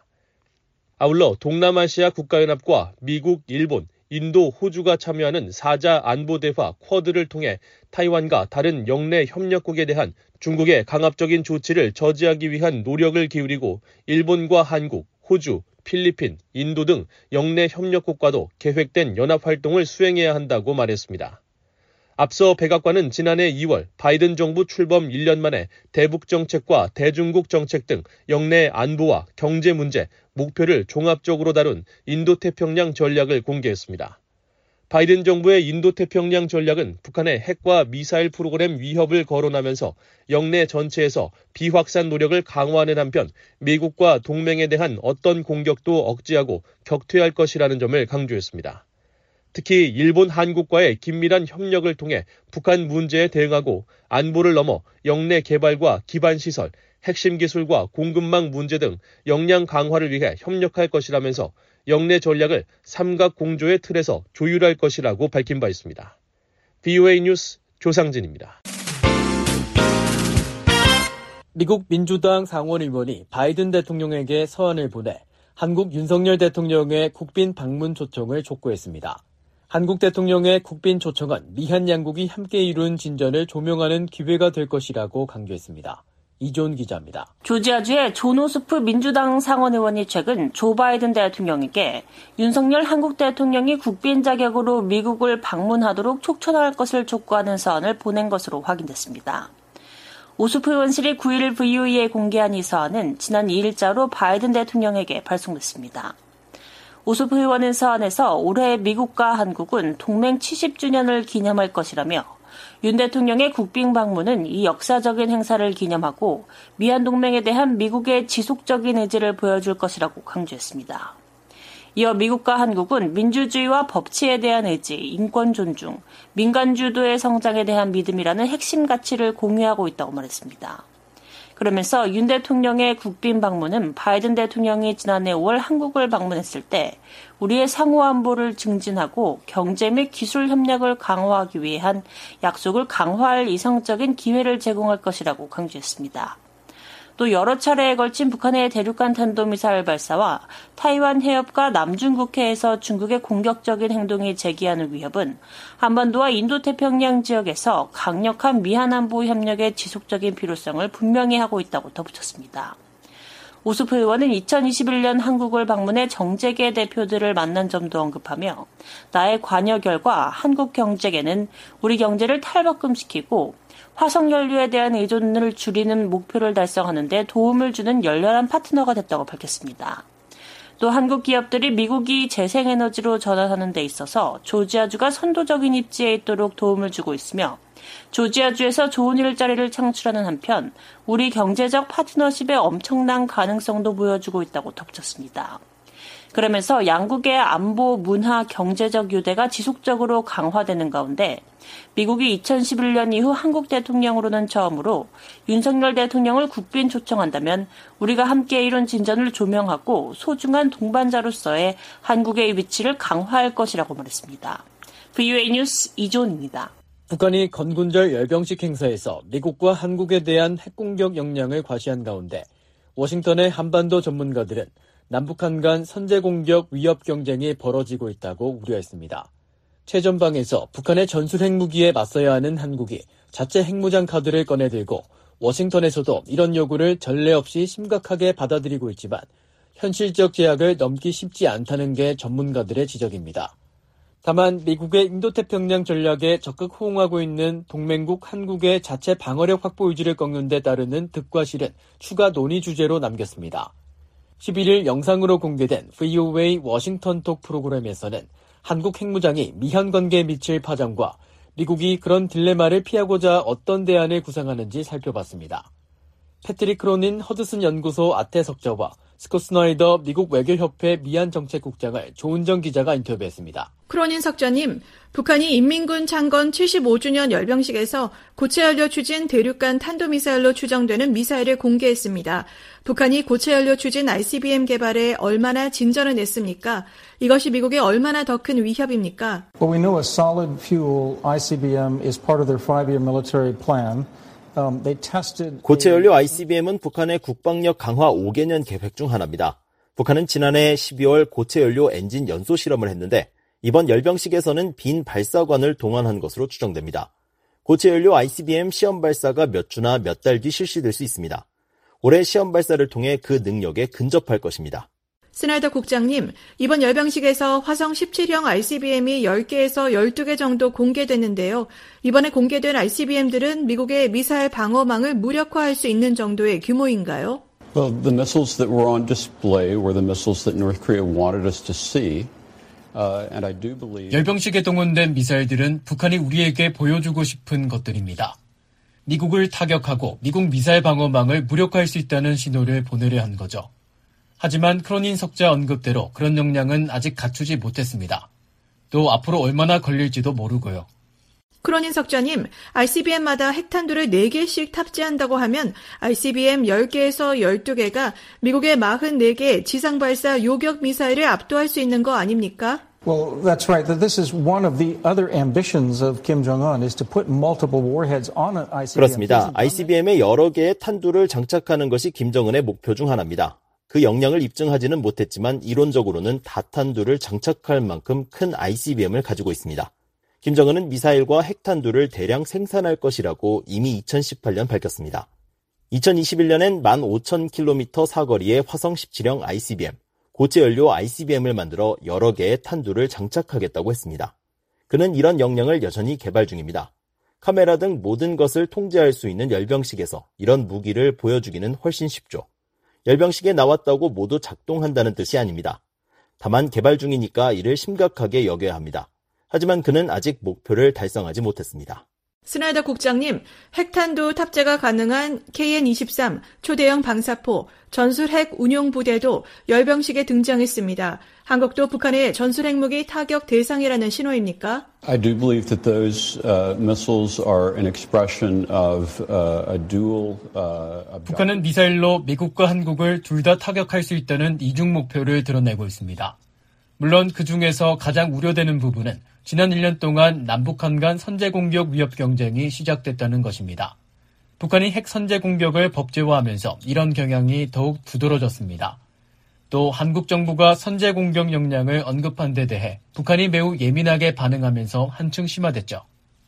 아울러 동남아시아 국가연합과 미국, 일본, 인도, 호주가 참여하는 사자 안보대화 쿼드를 통해 타이완과 다른 영내 협력국에 대한 중국의 강압적인 조치를 저지하기 위한 노력을 기울이고 일본과 한국, 호주, 필리핀, 인도 등 영내 협력국과도 계획된 연합활동을 수행해야 한다고 말했습니다. 앞서 백악관은 지난해 이월 바이든 정부 출범 일 년 만에 대북 정책과 대중국 정책 등 영내 안보와 경제 문제, 목표를 종합적으로 다룬 인도태평양 전략을 공개했습니다. 바이든 정부의 인도태평양 전략은 북한의 핵과 미사일 프로그램 위협을 거론하면서 영내 전체에서 비확산 노력을 강화하는 한편 미국과 동맹에 대한 어떤 공격도 억제하고 격퇴할 것이라는 점을 강조했습니다. 특히 일본, 한국과의 긴밀한 협력을 통해 북한 문제에 대응하고 안보를 넘어 영내 개발과 기반시설, 핵심 기술과 공급망 문제 등 역량 강화를 위해 협력할 것이라면서 영내 전략을 삼각 공조의 틀에서 조율할 것이라고 밝힌 바 있습니다. 브이오에이 뉴스 조상진입니다. 미국 민주당 상원의원이 바이든 대통령에게 서한을 보내 한국 윤석열 대통령의 국빈 방문 초청을 촉구했습니다. 한국 대통령의 국빈 초청은 미한 양국이 함께 이룬 진전을 조명하는 기회가 될 것이라고 강조했습니다. 이존 기자입니다. 조지아주의 존 오스프 민주당 상원의원이 최근 조 바이든 대통령에게 윤석열 한국 대통령이 국빈 자격으로 미국을 방문하도록 촉천할 것을 촉구하는 서한을 보낸 것으로 확인됐습니다. 오스프 의원실이 구일 브이오에이에 공개한 이 서한은 지난 이 일자로 바이든 대통령에게 발송됐습니다. 오스프 의원은 서한에서 올해 미국과 한국은 동맹 칠십 주년을 기념할 것이라며 윤 대통령의 국빈 방문은 이 역사적인 행사를 기념하고 미한 동맹에 대한 미국의 지속적인 의지를 보여줄 것이라고 강조했습니다. 이어 미국과 한국은 민주주의와 법치에 대한 의지, 인권 존중, 민간 주도의 성장에 대한 믿음이라는 핵심 가치를 공유하고 있다고 말했습니다. 그러면서 윤 대통령의 국빈 방문은 바이든 대통령이 지난해 오월 한국을 방문했을 때 우리의 상호 안보를 증진하고 경제 및 기술 협력을 강화하기 위한 약속을 강화할 이성적인 기회를 제공할 것이라고 강조했습니다. 또 여러 차례에 걸친 북한의 대륙간 탄도미사일 발사와 타이완 해협과 남중국해에서 중국의 공격적인 행동이 제기하는 위협은 한반도와 인도태평양 지역에서 강력한 미한안보 협력의 지속적인 필요성을 분명히 하고 있다고 덧붙였습니다. 오스프 의원은 이천이십일 년 한국을 방문해 정재계 대표들을 만난 점도 언급하며 나의 관여 결과 한국 경제계는 우리 경제를 탈바꿈시키고 화석연료에 대한 의존을 줄이는 목표를 달성하는 데 도움을 주는 열렬한 파트너가 됐다고 밝혔습니다. 또 한국 기업들이 미국이 재생에너지로 전환하는 데 있어서 조지아주가 선도적인 입지에 있도록 도움을 주고 있으며 조지아주에서 좋은 일자리를 창출하는 한편 우리 경제적 파트너십의 엄청난 가능성도 보여주고 있다고 덧붙였습니다. 그러면서 양국의 안보, 문화, 경제적 유대가 지속적으로 강화되는 가운데 미국이 이천십일 년 이후 한국 대통령으로는 처음으로 윤석열 대통령을 국빈 초청한다면 우리가 함께 이룬 진전을 조명하고 소중한 동반자로서의 한국의 위치를 강화할 것이라고 말했습니다. 브이오에이 뉴스 이존입니다. 북한이 건군절 열병식 행사에서 미국과 한국에 대한 핵공격 역량을 과시한 가운데 워싱턴의 한반도 전문가들은 남북한 간 선제 공격 위협 경쟁이 벌어지고 있다고 우려했습니다. 최전방에서 북한의 전술 핵무기에 맞서야 하는 한국이 자체 핵무장 카드를 꺼내들고 워싱턴에서도 이런 요구를 전례 없이 심각하게 받아들이고 있지만 현실적 제약을 넘기 쉽지 않다는 게 전문가들의 지적입니다. 다만 미국의 인도태평양 전략에 적극 호응하고 있는 동맹국 한국의 자체 방어력 확보 의지를 꺾는 데 따르는 득과 실은 추가 논의 주제로 남겼습니다. 십일일 영상으로 공개된 브이오에이 워싱턴톡 프로그램에서는 한국 핵무장이 미한 관계에 미칠 파장과 미국이 그런 딜레마를 피하고자 어떤 대안을 구상하는지 살펴봤습니다. 패트릭 크로닌 허드슨 연구소 아태석자와 스콧 스나이더 미국 외교협회 미얀정책국장을 조은정 기자가 인터뷰했습니다. 크로닌 석자님, 북한이 인민군 창건 칠십오 주년 열병식에서 고체연료 추진 대륙간 탄도미사일로 추정되는 미사일을 공개했습니다. 북한이 고체연료 추진 아이씨비엠 개발에 얼마나 진전을 냈습니까? 이것이 미국에 얼마나 더 큰 위협입니까? Well, we know a solid fuel 아이씨비엠 is part of their five-year military plan. Um, they tested... 고체연료 아이씨비엠은 북한의 국방력 강화 오 개년 계획 중 하나입니다. 북한은 지난해 십이월 고체연료 엔진 연소 실험을 했는데 이번 열병식에서는 빈 발사관을 동원한 것으로 추정됩니다. 고체연료 아이씨비엠 시험 발사가 몇 주나 몇 달 뒤 실시될 수 있습니다. 올해 시험 발사를 통해 그 능력에 근접할 것입니다. 스나이더 국장님, 이번 열병식에서 화성 십칠형 아이씨비엠이 열 개에서 열두 개 정도 공개됐는데요. 이번에 공개된 아이씨비엠들은 미국의 미사일 방어망을 무력화할 수 있는 정도의 규모인가요? Well, the missiles that were on display were the missiles that North Korea wanted us to see. Uh, and I do believe... 열병식에 동원된 미사일들은 북한이 우리에게 보여주고 싶은 것들입니다. 미국을 타격하고 미국 미사일 방어망을 무력화할 수 있다는 신호를 보내려 한 거죠. 하지만 크로닌 석자 언급대로 그런 역량은 아직 갖추지 못했습니다. 또 앞으로 얼마나 걸릴지도 모르고요. 크로닌 석자님, 아이씨비엠마다 핵탄두를 네 개씩 탑재한다고 하면 아이씨비엠 열 개에서 열두 개가 미국의 사십사 개 지상발사 요격 미사일을 압도할 수 있는 거 아닙니까? Well, that's right. This is one of the other ambitions of Kim Jong-un is to put multiple warheads on an 아이씨비엠. 그렇습니다. 아이씨비엠에 여러 개의 탄두를 장착하는 것이 김정은의 목표 중 하나입니다. 그 역량을 입증하지는 못했지만 이론적으로는 다탄두를 장착할 만큼 큰 아이씨비엠을 가지고 있습니다. 김정은은 미사일과 핵탄두를 대량 생산할 것이라고 이미 이천십팔 년 밝혔습니다. 이천이십일 년엔 만 오천 킬로미터 사거리의 화성 십칠형 아이씨비엠, 고체연료 아이씨비엠을 만들어 여러 개의 탄두를 장착하겠다고 했습니다. 그는 이런 역량을 여전히 개발 중입니다. 카메라 등 모든 것을 통제할 수 있는 열병식에서 이런 무기를 보여주기는 훨씬 쉽죠. 열병식에 나왔다고 모두 작동한다는 뜻이 아닙니다. 다만 개발 중이니까 이를 심각하게 여겨야 합니다. 하지만 그는 아직 목표를 달성하지 못했습니다. 스나이더 국장님, 핵탄두 탑재가 가능한 케이엔 이십삼 초대형 방사포 전술 핵 운용 부대도 열병식에 등장했습니다. 한국도 북한의 전술 핵무기 타격 대상이라는 신호입니까? I do believe that those uh, missiles are an expression of uh, a dual uh, 북한은 미사일로 미국과 한국을 둘 다 타격할 수 있다는 이중 목표를 드러내고 있습니다. 물론 그중에서 가장 우려되는 부분은 지난 일 년 동안 남북한 간 선제 공격 위협 경쟁이 시작됐다는 것입니다. 북한이 핵 선제 공격을 법제화하면서 이런 경향이 더욱 두드러졌습니다. 또 한국 정부가 선제 공격 역량을 언급한 데 대해 북한이 매우 예민하게 반응하면서 한층 심화됐죠.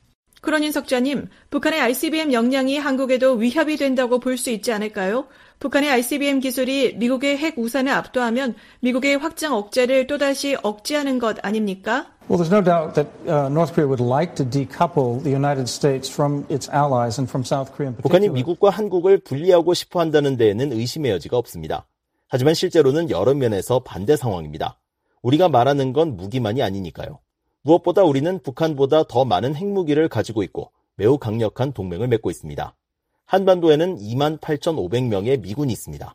크로닌 석자님, 북한의 아이씨비엠 역량이 한국에도 위협이 된다고 볼 수 있지 않을까요? 북한의 아이씨비엠 기술이 미국의 핵 우산을 압도하면 미국의 확장 억제를 또다시 억제하는 것 아닙니까? Well, there's no doubt that uh, North Korea would like to decouple the United States from its allies and from South Korea in particular. 북한이 미국과 한국을 분리하고 싶어 한다는 데에는 의심의 여지가 없습니다. 하지만 실제로는 여러 면에서 반대 상황입니다. 우리가 말하는 건 무기만이 아니니까요. 무엇보다 우리는 북한보다 더 많은 핵무기를 가지고 있고 매우 강력한 동맹을 맺고 있습니다. 한반도에는 이만 팔천오백 명의 미군이 있습니다.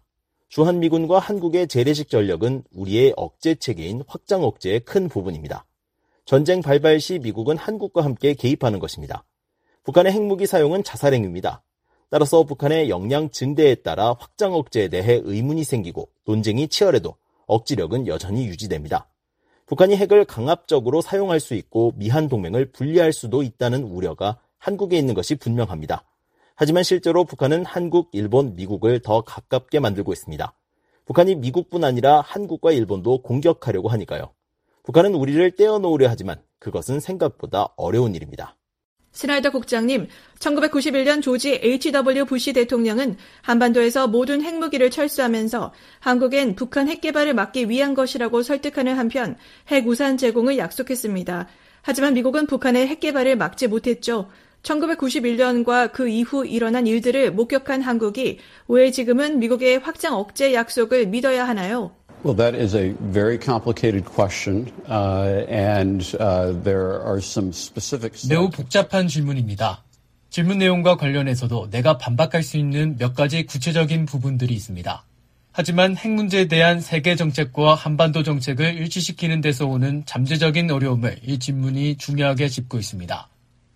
주한미군과 한국의 재래식 전력은 우리의 억제 체계인 확장 억제의 큰 부분입니다. 전쟁 발발 시 미국은 한국과 함께 개입하는 것입니다. 북한의 핵무기 사용은 자살행위입니다. 따라서 북한의 역량 증대에 따라 확장 억제에 대해 의문이 생기고 논쟁이 치열해도 억지력은 여전히 유지됩니다. 북한이 핵을 강압적으로 사용할 수 있고 미한 동맹을 분리할 수도 있다는 우려가 한국에 있는 것이 분명합니다. 하지만 실제로 북한은 한국, 일본, 미국을 더 가깝게 만들고 있습니다. 북한이 미국뿐 아니라 한국과 일본도 공격하려고 하니까요. 북한은 우리를 떼어놓으려 하지만 그것은 생각보다 어려운 일입니다. 스나이더 국장님, 천구백구십일 년 조지 에이치 더블유 부시 대통령은 한반도에서 모든 핵무기를 철수하면서 한국엔 북한 핵 개발을 막기 위한 것이라고 설득하는 한편 핵 우산 제공을 약속했습니다. 하지만 미국은 북한의 핵 개발을 막지 못했죠. 천구백구십일 년과 그 이후 일어난 일들을 목격한 한국이 왜 지금은 미국의 확장 억제 약속을 믿어야 하나요? Well, that is a very complicated question, uh, and uh, there are some specific. 매우 복잡한 질문입니다. 질문 내용과 관련해서도 내가 반박할 수 있는 몇 가지 구체적인 부분들이 있습니다. 하지만 핵 문제에 대한 세계 정책과 한반도 정책을 일치시키는 데서 오는 잠재적인 어려움을 이 질문이 중요하게 짚고 있습니다.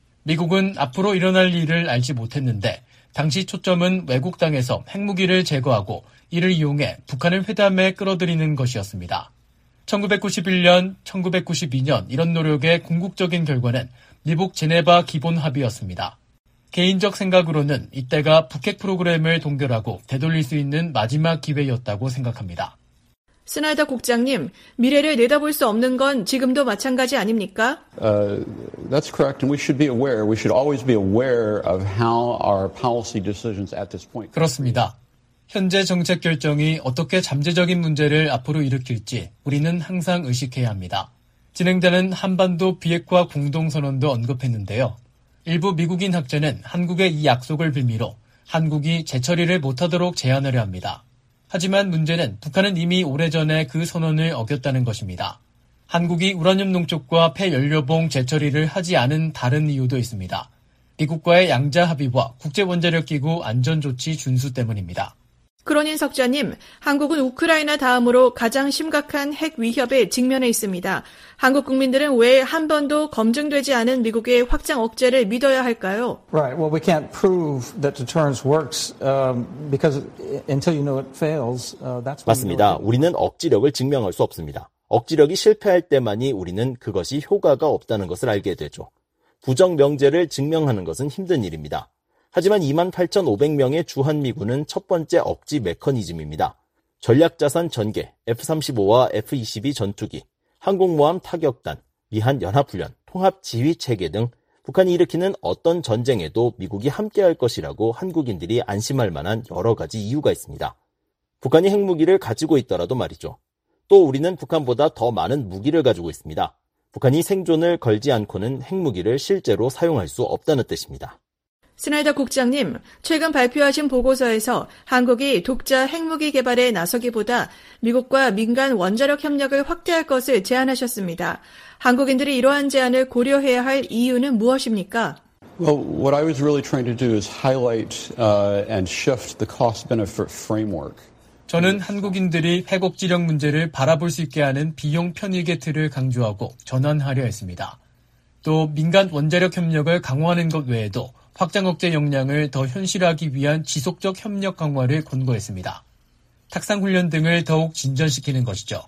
미국은 앞으로 일어날 일을 알지 못했는데 당시 초점은 외국 땅에서 핵무기를 제거하고 이를 이용해 북한을 회담에 끌어들이는 것이었습니다. 천구백구십일 년, 천구백구십이 년 이런 노력의 궁극적인 결과는 미국 제네바 기본 합의였습니다. 개인적 생각으로는 이때가 북핵 프로그램을 동결하고 되돌릴 수 있는 마지막 기회였다고 생각합니다. 스나이더 국장님, 미래를 내다볼 수 없는 건 지금도 마찬가지 아닙니까? Uh, that's correct, and we should be aware. We should always be aware of how our policy decisions at this point. 그렇습니다. 현재 정책 결정이 어떻게 잠재적인 문제를 앞으로 일으킬지 우리는 항상 의식해야 합니다. 진행되는 한반도 비핵화 공동선언도 언급했는데요. 일부 미국인 학자는 한국의 이 약속을 빌미로 한국이 재처리를 못하도록 제한하려 합니다. 하지만 문제는 북한은 이미 오래전에 그 선언을 어겼다는 것입니다. 한국이 우라늄 농축과 폐연료봉 재처리를 하지 않은 다른 이유도 있습니다. 미국과의 양자 합의와 국제원자력기구 안전조치 준수 때문입니다. 크로닌 석좌님, 한국은 우크라이나 다음으로 가장 심각한 핵 위협에 직면해 있습니다. 한국 국민들은 왜 한 번도 검증되지 않은 미국의 확장 억제를 믿어야 할까요? Right. Well, we can't prove that deterrence works um, because until you know it fails, uh, that's when 맞습니다. 우리는 억지력을 증명할 수 없습니다. 억지력이 실패할 때만이 우리는 그것이 효과가 없다는 것을 알게 되죠. 부정 명제를 증명하는 것은 힘든 일입니다. 하지만 이만 팔천오백 명의 주한미군은 첫 번째 억지 메커니즘입니다. 전략자산 전개, 에프 삼십오와 에프 이십이 전투기, 항공모함 타격단, 미한 연합훈련, 통합지휘체계 등 북한이 일으키는 어떤 전쟁에도 미국이 함께할 것이라고 한국인들이 안심할 만한 여러 가지 이유가 있습니다. 북한이 핵무기를 가지고 있더라도 말이죠. 또 우리는 북한보다 더 많은 무기를 가지고 있습니다. 북한이 생존을 걸지 않고는 핵무기를 실제로 사용할 수 없다는 뜻입니다. 스나이더 국장님, 최근 발표하신 보고서에서 한국이 독자 핵무기 개발에 나서기보다 미국과 민간 원자력 협력을 확대할 것을 제안하셨습니다. 한국인들이 이러한 제안을 고려해야 할 이유는 무엇입니까? Well, what I was really trying to do is highlight uh, and shift the cost-benefit framework. 저는 한국인들이 핵억지력 문제를 바라볼 수 있게 하는 비용 편익의 틀을 강조하고 전환하려 했습니다. 또 민간 원자력 협력을 강화하는 것 외에도 확장 억제 역량을 더 현실화하기 위한 지속적 협력 강화를 권고했습니다. 탁상훈련 등을 더욱 진전시키는 것이죠.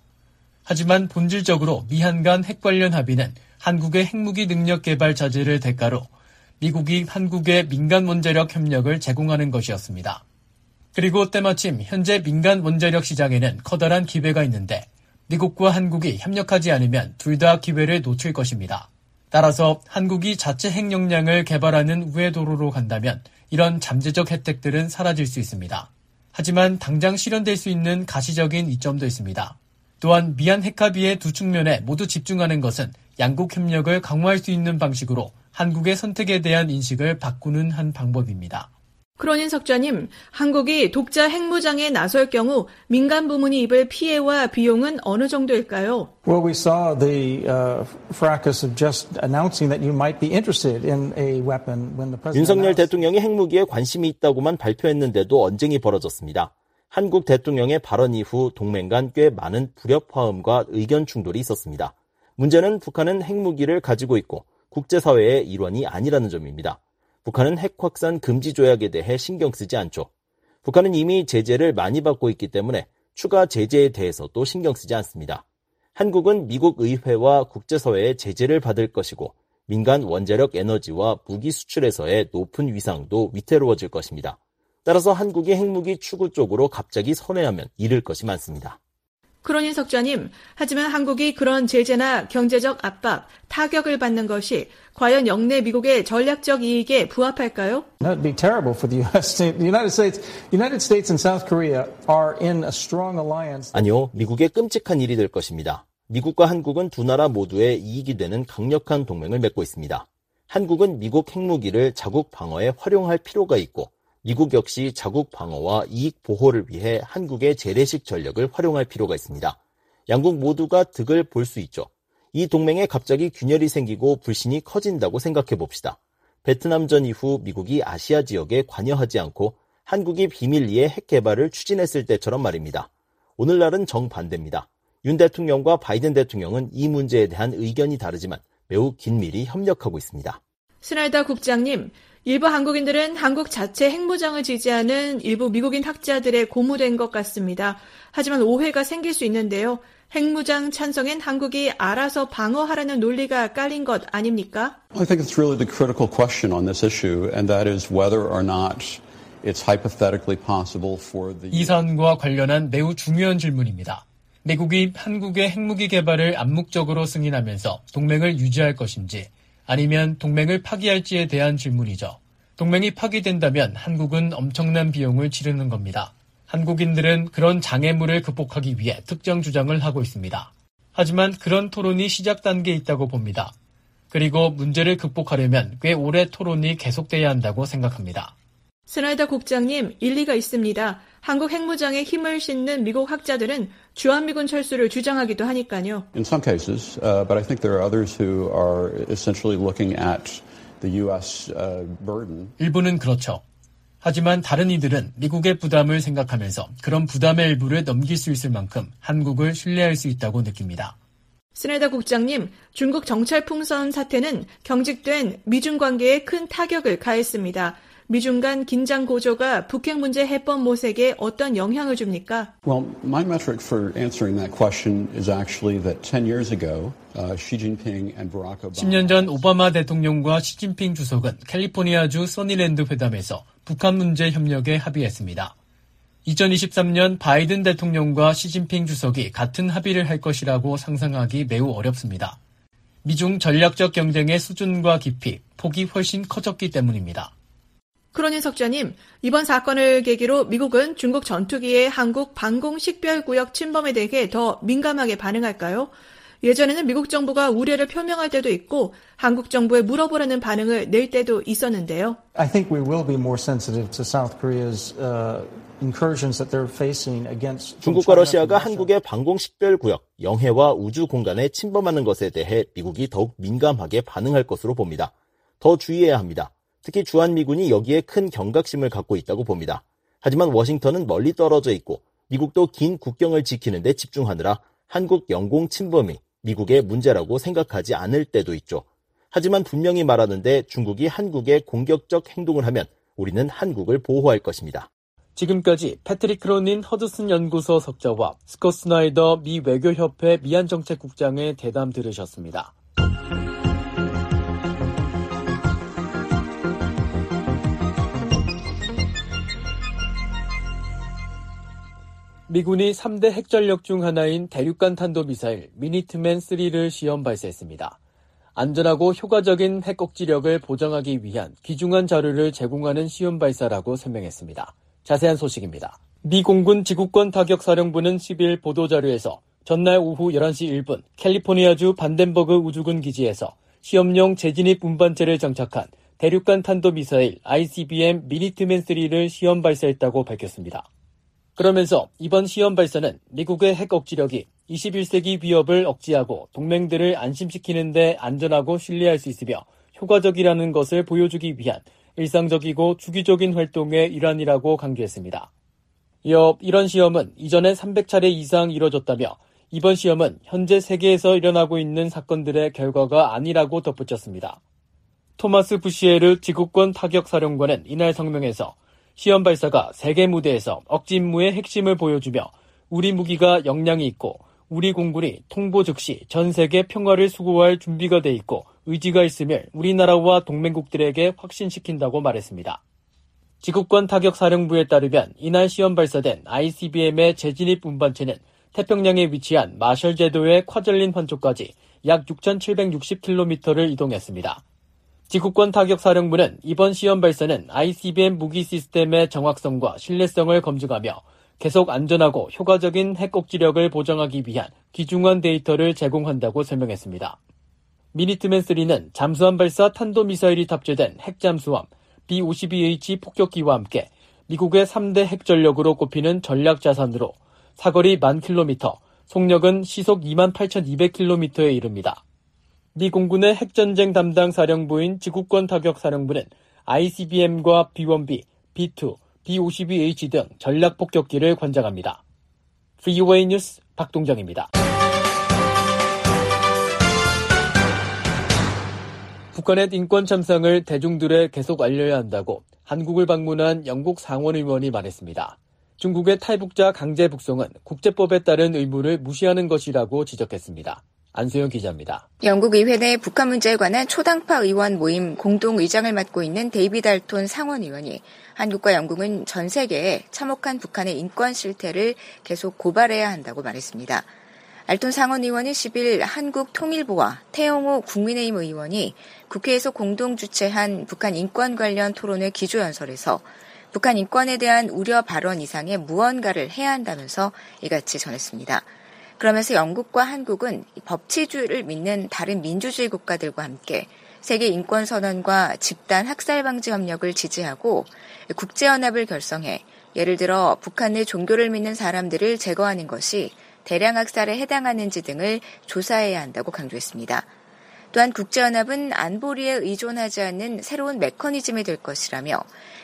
하지만 본질적으로 미한 간 핵 관련 합의는 한국의 핵무기 능력 개발 자제를 대가로 미국이 한국의 민간 원자력 협력을 제공하는 것이었습니다. 그리고 때마침 현재 민간 원자력 시장에는 커다란 기회가 있는데 미국과 한국이 협력하지 않으면 둘 다 기회를 놓칠 것입니다. 따라서 한국이 자체 핵 역량을 개발하는 우회 도로로 간다면 이런 잠재적 혜택들은 사라질 수 있습니다. 하지만 당장 실현될 수 있는 가시적인 이점도 있습니다. 또한 미한 핵 합의의 두 측면에 모두 집중하는 것은 양국 협력을 강화할 수 있는 방식으로 한국의 선택에 대한 인식을 바꾸는 한 방법입니다. 크로닌 석좌님, 한국이 독자 핵무장에 나설 경우 민간 부문이 입을 피해와 비용은 어느 정도일까요? Well, we saw the uh, fracas of just announcing that you might be interested in a weapon when the president 윤석열 대통령이 핵무기에 관심이 있다고만 발표했는데도 언쟁이 벌어졌습니다. 한국 대통령의 발언 이후 동맹 간 꽤 많은 불협화음과 의견 충돌이 있었습니다. 문제는 북한은 핵무기를 가지고 있고 국제사회의 일원이 아니라는 점입니다. 북한은 핵 확산 금지 조약에 대해 신경 쓰지 않죠. 북한은 이미 제재를 많이 받고 있기 때문에 추가 제재에 대해서도 신경 쓰지 않습니다. 한국은 미국 의회와 국제사회의 제재를 받을 것이고 민간 원자력 에너지와 무기 수출에서의 높은 위상도 위태로워질 것입니다. 따라서 한국이 핵무기 추구 쪽으로 갑자기 선회하면 잃을 것이 많습니다. 그러니 석좌님, 하지만 한국이 그런 제재나 경제적 압박, 타격을 받는 것이 과연 영내 미국의 전략적 이익에 부합할까요? That would be terrible for the U S The United States, United States and South Korea are in a strong alliance. 아니요, 미국의 끔찍한 일이 될 것입니다. 미국과 한국은 두 나라 모두의 이익이 되는 강력한 동맹을 맺고 있습니다. 한국은 미국 핵무기를 자국 방어에 활용할 필요가 있고 미국 역시 자국 방어와 이익 보호를 위해 한국의 재래식 전력을 활용할 필요가 있습니다. 양국 모두가 득을 볼 수 있죠. 이 동맹에 갑자기 균열이 생기고 불신이 커진다고 생각해 봅시다. 베트남전 이후 미국이 아시아 지역에 관여하지 않고 한국이 비밀리에 핵 개발을 추진했을 때처럼 말입니다. 오늘날은 정반대입니다. 윤 대통령과 바이든 대통령은 이 문제에 대한 의견이 다르지만 매우 긴밀히 협력하고 있습니다. 스나이더 국장님, 일부 한국인들은 한국 자체 핵무장을 지지하는 일부 미국인 학자들의 고무된 것 같습니다. 하지만 오해가 생길 수 있는데요. 핵무장 찬성엔 한국이 알아서 방어하라는 논리가 깔린 것 아닙니까? I think it's really the critical question on this issue, and that is whether or not it's hypothetically possible for the... 이 사안과 관련한 매우 중요한 질문입니다. 미국이 한국의 핵무기 개발을 암묵적으로 승인하면서 동맹을 유지할 것인지 아니면 동맹을 파기할지에 대한 질문이죠. 동맹이 파기된다면 한국은 엄청난 비용을 치르는 겁니다. 한국인들은 그런 장애물을 극복하기 위해 특정 주장을 하고 있습니다. 하지만 그런 토론이 시작 단계에 있다고 봅니다. 그리고 문제를 극복하려면 꽤 오래 토론이 계속돼야 한다고 생각합니다. 스나이더 국장님, 일리가 있습니다. 한국 핵무장에 힘을 싣는 미국 학자들은 주한미군 철수를 주장하기도 하니까요. In some cases, uh, but I think there are others who are essentially looking at the U S uh, burden. 일부는 그렇죠. 하지만 다른 이들은 미국의 부담을 생각하면서 그런 부담의 일부를 넘길 수 있을 만큼 한국을 신뢰할 수 있다고 느낍니다. 스나이더 국장님, 중국 정찰 풍선 사태는 경직된 미중 관계에 큰 타격을 가했습니다. 미중 간 긴장 고조가 북핵 문제 해법 모색에 어떤 영향을 줍니까? Well, my metric for answering that question is actually that ten years ago, uh, Xi Jinping and Barack Obama. 십 년 전 오바마 대통령과 시진핑 주석은 캘리포니아주 써니랜드 회담에서 북한 문제 협력에 합의했습니다. 이천이십삼 년 바이든 대통령과 시진핑 주석이 같은 합의를 할 것이라고 상상하기 매우 어렵습니다. 미중 전략적 경쟁의 수준과 깊이, 폭이 훨씬 커졌기 때문입니다. 그러니 석좌님, 이번 사건을 계기로 미국은 중국 전투기의 한국 방공 식별구역 침범에 대해 더 민감하게 반응할까요? 예전에는 미국 정부가 우려를 표명할 때도 있고 한국 정부에 물어보라는 반응을 낼 때도 있었는데요. I think we will be more sensitive to South Korea's uh, incursions that they're facing against. 중국과 러시아가 한국의 방공 식별구역, 영해와 우주 공간에 침범하는 것에 대해 미국이 더욱 민감하게 반응할 것으로 봅니다. 더 주의해야 합니다. 특히 주한미군이 여기에 큰 경각심을 갖고 있다고 봅니다. 하지만 워싱턴은 멀리 떨어져 있고 미국도 긴 국경을 지키는 데 집중하느라 한국 영공 침범이 미국의 문제라고 생각하지 않을 때도 있죠. 하지만 분명히 말하는데 중국이 한국에 공격적 행동을 하면 우리는 한국을 보호할 것입니다. 지금까지 패트릭 크로닌 허드슨 연구소 석자와 스콧 스나이더 미 외교협회 미안정책국장의 대담 들으셨습니다. 미군이 삼 대 핵전력 중 하나인 대륙간 탄도미사일 미니트맨 쓰리를 시험 발사했습니다. 안전하고 효과적인 핵 억지력을 보장하기 위한 귀중한 자료를 제공하는 시험 발사라고 설명했습니다. 자세한 소식입니다. 미 공군 지구권 타격사령부는 십일 보도자료에서 전날 오후 열한 시 일 분 캘리포니아주 반덴버그 우주군 기지에서 시험용 재진입 운반체를 장착한 대륙간 탄도미사일 아이씨비엠 미니트맨 쓰리를 시험 발사했다고 밝혔습니다. 그러면서 이번 시험 발사는 미국의 핵 억지력이 이십일 세기 위협을 억제하고 동맹들을 안심시키는 데 안전하고 신뢰할 수 있으며 효과적이라는 것을 보여주기 위한 일상적이고 주기적인 활동의 일환이라고 강조했습니다. 이어 이런 시험은 이전에 삼백 차례 이상 이뤄졌다며 이번 시험은 현재 세계에서 일어나고 있는 사건들의 결과가 아니라고 덧붙였습니다. 토마스 부시에르 지구권 타격사령관은 이날 성명에서 시험 발사가 세계 무대에서 억지 임무의 핵심을 보여주며 우리 무기가 역량이 있고 우리 공군이 통보 즉시 전 세계 평화를 수호할 준비가 돼 있고 의지가 있음을 우리나라와 동맹국들에게 확신시킨다고 말했습니다. 지구권 타격사령부에 따르면 이날 시험 발사된 아이씨비엠의 재진입 운반체는 태평양에 위치한 마셜 제도의 콰절린 환초까지 약 육천칠백육십 킬로미터를 이동했습니다. 지구권 타격사령부는 이번 시험 발사는 아이씨비엠 무기 시스템의 정확성과 신뢰성을 검증하며 계속 안전하고 효과적인 핵 억지력을 보장하기 위한 귀중한 데이터를 제공한다고 설명했습니다. 미니트맨 쓰리는 잠수함 발사 탄도미사일이 탑재된 핵잠수함 비 오십이 에이치 폭격기와 함께 미국의 삼 대 핵전력으로 꼽히는 전략자산으로 사거리 만 킬로미터, 속력은 시속 이만 팔천이백 킬로미터에 이릅니다. 미 공군의 핵전쟁 담당 사령부인 지구권 타격사령부는 아이씨비엠과 비 원 비, 비 투, 비 오십이 에이치 등 전략 폭격기를 관장합니다. 브이오에이 뉴스 박동정입니다. 북한의 인권 참상을 대중들에 계속 알려야 한다고 한국을 방문한 영국 상원의원이 말했습니다. 중국의 탈북자 강제 북송은 국제법에 따른 의무를 무시하는 것이라고 지적했습니다. 안소영 기자입니다. 영국 의회 내 북한 문제에 관한 초당파 의원 모임 공동의장을 맡고 있는 데이비드 알톤 상원의원이 한국과 영국은 전 세계에 참혹한 북한의 인권 실태를 계속 고발해야 한다고 말했습니다. 알톤 상원의원은 십일 한국 통일부와 태영호 국민의힘 의원이 국회에서 공동 주최한 북한 인권 관련 토론회 기조연설에서 북한 인권에 대한 우려 발언 이상의 무언가를 해야 한다면서 이같이 전했습니다. 그러면서 영국과 한국은 법치주의를 믿는 다른 민주주의 국가들과 함께 세계 인권선언과 집단 학살 방지 협력을 지지하고 국제연합을 결성해 예를 들어 북한 내 종교를 믿는 사람들을 제거하는 것이 대량 학살에 해당하는지 등을 조사해야 한다고 강조했습니다. 또한 국제연합은 안보리에 의존하지 않는 새로운 메커니즘이 될 것이라며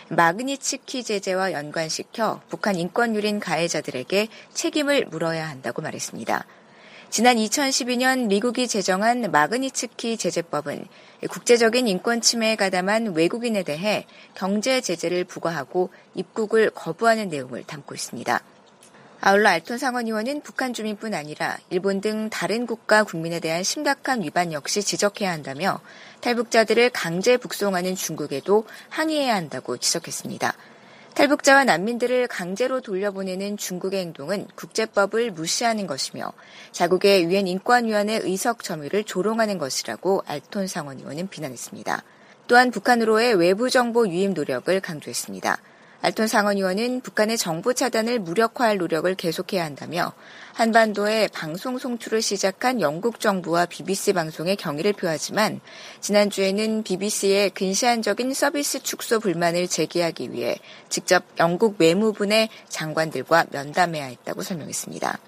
마그니츠키 제재와 연관시켜 북한 인권 유린 가해자들에게 책임을 물어야 한다고 말했습니다. 지난 이천십이 년 미국이 제정한 마그니츠키 제재법은 국제적인 인권 침해에 가담한 외국인에 대해 경제 제재를 부과하고 입국을 거부하는 내용을 담고 있습니다. 아울러 알톤 상원의원은 북한 주민뿐 아니라 일본 등 다른 국가 국민에 대한 심각한 위반 역시 지적해야 한다며 탈북자들을 강제 북송하는 중국에도 항의해야 한다고 지적했습니다. 탈북자와 난민들을 강제로 돌려보내는 중국의 행동은 국제법을 무시하는 것이며 자국의 유엔 인권위원회 의석 점유를 조롱하는 것이라고 알톤 상원의원은 비난했습니다. 또한 북한으로의 외부 정보 유입 노력을 강조했습니다. 알톤 상원의원은 북한의 정보 차단을 무력화할 노력을 계속해야 한다며 한반도에 방송 송출을 시작한 영국 정부와 비비씨 방송의 경의를 표하지만 지난주에는 비비씨의 근시안적인 서비스 축소 불만을 제기하기 위해 직접 영국 외무부의 장관들과 면담해야 했다고 설명했습니다.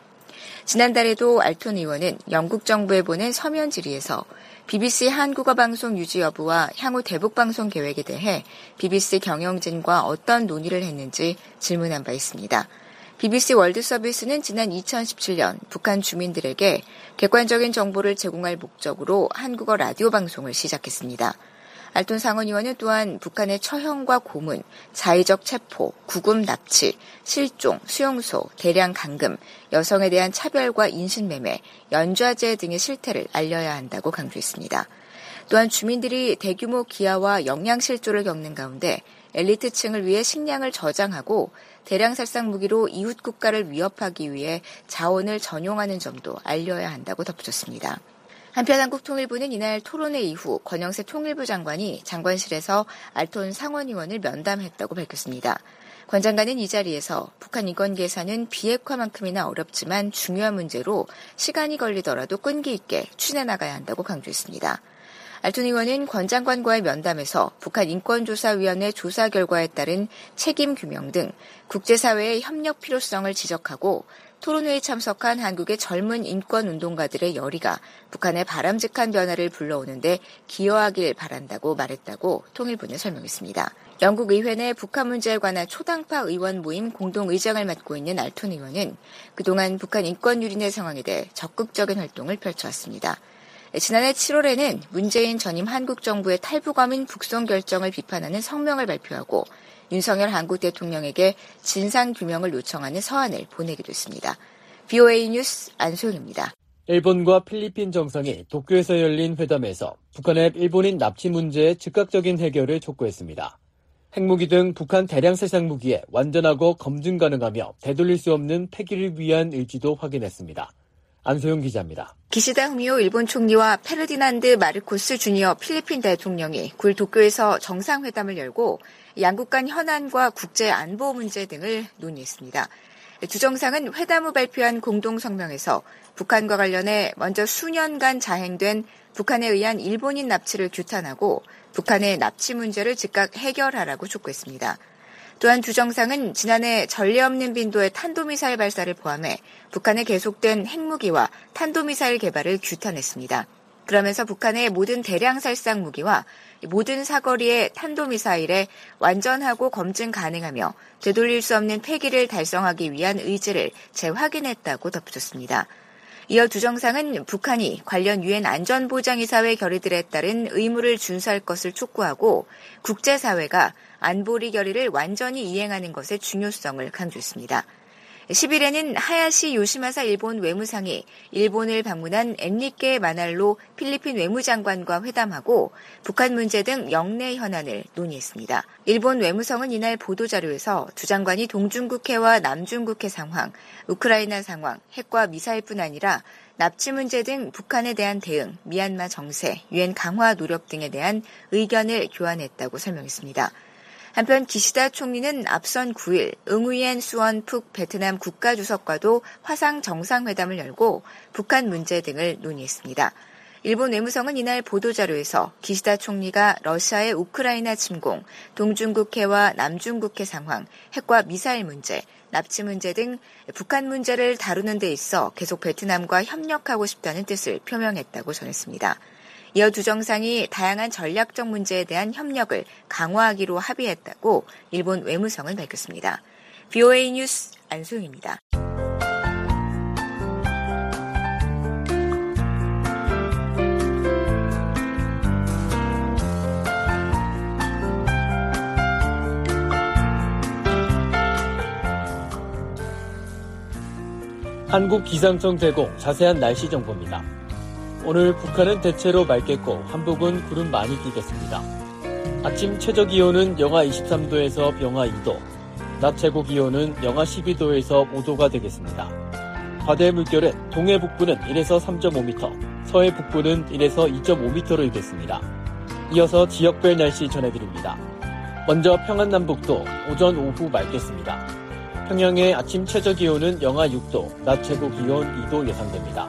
지난달에도 알톤 의원은 영국 정부에 보낸 서면 질의에서 비비씨 한국어 방송 유지 여부와 향후 대북 방송 계획에 대해 비비씨 경영진과 어떤 논의를 했는지 질문한 바 있습니다. 비비씨 월드 서비스는 지난 이천십칠 년 북한 주민들에게 객관적인 정보를 제공할 목적으로 한국어 라디오 방송을 시작했습니다. 알톤 상원의원은 또한 북한의 처형과 고문, 자의적 체포, 구금 납치, 실종, 수용소, 대량 감금, 여성에 대한 차별과 인신매매, 연좌제 등의 실태를 알려야 한다고 강조했습니다. 또한 주민들이 대규모 기아와 영양실조를 겪는 가운데 엘리트층을 위해 식량을 저장하고 대량 살상 무기로 이웃 국가를 위협하기 위해 자원을 전용하는 점도 알려야 한다고 덧붙였습니다. 한편 한국 통일부는 이날 토론회 이후 권영세 통일부 장관이 장관실에서 알톤 상원의원을 면담했다고 밝혔습니다. 권 장관은 이 자리에서 북한 인권 계산은 비핵화만큼이나 어렵지만 중요한 문제로 시간이 걸리더라도 끈기 있게 추진해 나가야 한다고 강조했습니다. 알톤 의원은 권 장관과의 면담에서 북한 인권조사위원회 조사 결과에 따른 책임 규명 등 국제사회의 협력 필요성을 지적하고 토론회에 참석한 한국의 젊은 인권운동가들의 열의가 북한의 바람직한 변화를 불러오는데 기여하길 바란다고 말했다고 통일부는 설명했습니다. 영국 의회 내 북한 문제에 관한 초당파 의원 모임 공동의장을 맡고 있는 알톤 의원은 그동안 북한 인권 유린의 상황에 대해 적극적인 활동을 펼쳐왔습니다. 지난해 칠월에는 문재인 전임 한국 정부의 탈북어민 북송 결정을 비판하는 성명을 발표하고 윤석열 한국 대통령에게 진상규명을 요청하는 서한을 보내기도 했습니다. 브이오에이 뉴스 안소영입니다. 일본과 필리핀 정상이 도쿄에서 열린 회담에서 북한의 일본인 납치 문제의 즉각적인 해결을 촉구했습니다. 핵무기 등 북한 대량 살상 무기에 완전하고 검증 가능하며 되돌릴 수 없는 폐기를 위한 의지도 확인했습니다. 안소영 기자입니다. 기시다 후미오 일본 총리와 페르디난드 마르코스 주니어 필리핀 대통령이 굴 도쿄에서 정상회담을 열고 양국 간 현안과 국제 안보 문제 등을 논의했습니다. 두 정상은 회담 후 발표한 공동 성명에서 북한과 관련해 먼저 수년간 자행된 북한에 의한 일본인 납치를 규탄하고 북한의 납치 문제를 즉각 해결하라고 촉구했습니다. 또한 두 정상은 지난해 전례 없는 빈도의 탄도미사일 발사를 포함해 북한의 계속된 핵무기와 탄도미사일 개발을 규탄했습니다. 그러면서 북한의 모든 대량 살상 무기와 모든 사거리의 탄도미사일에 완전하고 검증 가능하며 되돌릴 수 없는 폐기를 달성하기 위한 의지를 재확인했다고 덧붙였습니다. 이어 두 정상은 북한이 관련 유엔 안전보장이사회 결의들에 따른 의무를 준수할 것을 촉구하고 국제사회가 안보리 결의를 완전히 이행하는 것의 중요성을 강조했습니다. 십일에는 하야시 요시마사 일본 외무상이 일본을 방문한 엔리케 마날로 필리핀 외무장관과 회담하고 북한 문제 등 영내 현안을 논의했습니다. 일본 외무성은 이날 보도자료에서 두 장관이 동중국해와 남중국해 상황, 우크라이나 상황, 핵과 미사일뿐 아니라 납치 문제 등 북한에 대한 대응, 미얀마 정세, 유엔 강화 노력 등에 대한 의견을 교환했다고 설명했습니다. 한편 기시다 총리는 앞선 구일 응우옌 수원 푹 베트남 국가주석과도 화상 정상회담을 열고 북한 문제 등을 논의했습니다. 일본 외무성은 이날 보도자료에서 기시다 총리가 러시아의 우크라이나 침공, 동중국해와 남중국해 상황, 핵과 미사일 문제, 납치 문제 등 북한 문제를 다루는 데 있어 계속 베트남과 협력하고 싶다는 뜻을 표명했다고 전했습니다. 이어 두 정상이 다양한 전략적 문제에 대한 협력을 강화하기로 합의했다고 일본 외무성은 밝혔습니다. 브이오에이 뉴스 안소영입니다. 한국기상청 제공 자세한 날씨 정보입니다. 오늘 북한은 대체로 맑겠고 한복은 구름 많이 끼겠습니다. 아침 최저기온은 영하 이십삼 도에서 영하 이 도, 낮 최고기온은 영하 십이 도에서 오 도가 되겠습니다. 바다의 물결은 동해 북부는 일에서 삼 점 오 미터, 서해 북부는 일에서 이 점 오 미터로 일겠습니다. 이어서 지역별 날씨 전해드립니다. 먼저 평안 남북도 오전 오후 맑겠습니다. 평양의 아침 최저기온은 영하 육 도, 낮 최고기온 이 도 예상됩니다.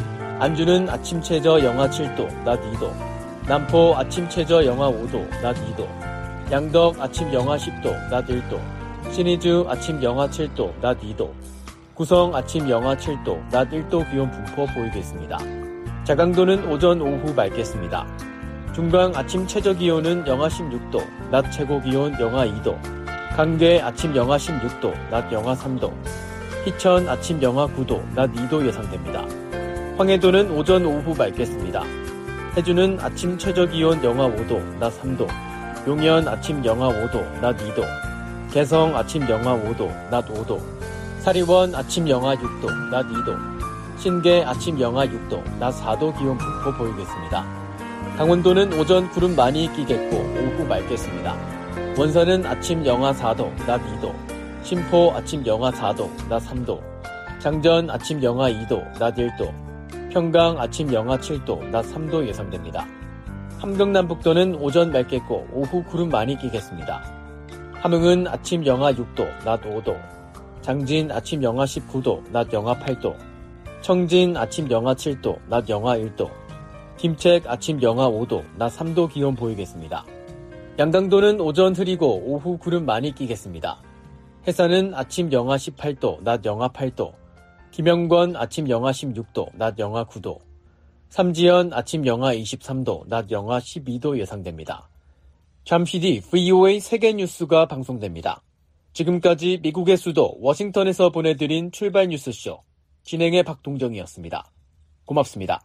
안주는 아침 최저 영하 칠 도, 낮 이 도, 남포 아침 최저 영하 오 도, 낮 이 도, 양덕 아침 영하 십 도, 낮 일 도, 신의주 아침 영하 칠 도, 낮 이 도, 구성 아침 영하 칠 도, 낮 일 도 기온 분포 보이겠습니다. 자강도는 오전 오후 맑겠습니다. 중강 아침 최저기온은 영하 십육 도, 낮 최고기온 영하 이 도, 강계 아침 영하 십육 도, 낮 영하 삼 도, 희천 아침 영하 구 도, 낮 이 도 예상됩니다. 황해도는 오전 오후 맑겠습니다. 해주는 아침 최저기온 영하 오 도, 낮 삼 도, 용현 아침 영하 오 도, 낮 이 도, 개성 아침 영하 오 도, 낮 오 도, 사리원 아침 영하 육 도, 낮 이 도, 신계 아침 영하 육 도, 낮 사 도 기온 분포 보이겠습니다. 강원도는 오전 구름 많이 끼겠고 오후 맑겠습니다. 원산은 아침 영하 사 도, 낮 이 도, 신포 아침 영하 사 도, 낮 삼 도, 장전 아침 영하 이 도, 낮 일 도, 평강 아침 영하 칠 도, 낮 삼 도 예상됩니다. 함경남북도는 오전 맑겠고 오후 구름 많이 끼겠습니다. 함흥은 아침 영하 육 도, 낮 오 도, 장진 아침 영하 십구 도, 낮 영하 팔 도, 청진 아침 영하 칠 도, 낮 영하 일 도, 김책 아침 영하 오 도, 낮 삼 도 기온 보이겠습니다. 양강도는 오전 흐리고 오후 구름 많이 끼겠습니다. 해산은 아침 영하 십팔 도, 낮 영하 팔 도, 김영권 아침 영하 십육 도, 낮 영하 구 도, 삼지연 아침 영하 이십삼 도, 낮 영하 십이 도 예상됩니다. 잠시 뒤 브이오에이 세계뉴스가 방송됩니다. 지금까지 미국의 수도 워싱턴에서 보내드린 출발 뉴스쇼, 진행의 박동정이었습니다. 고맙습니다.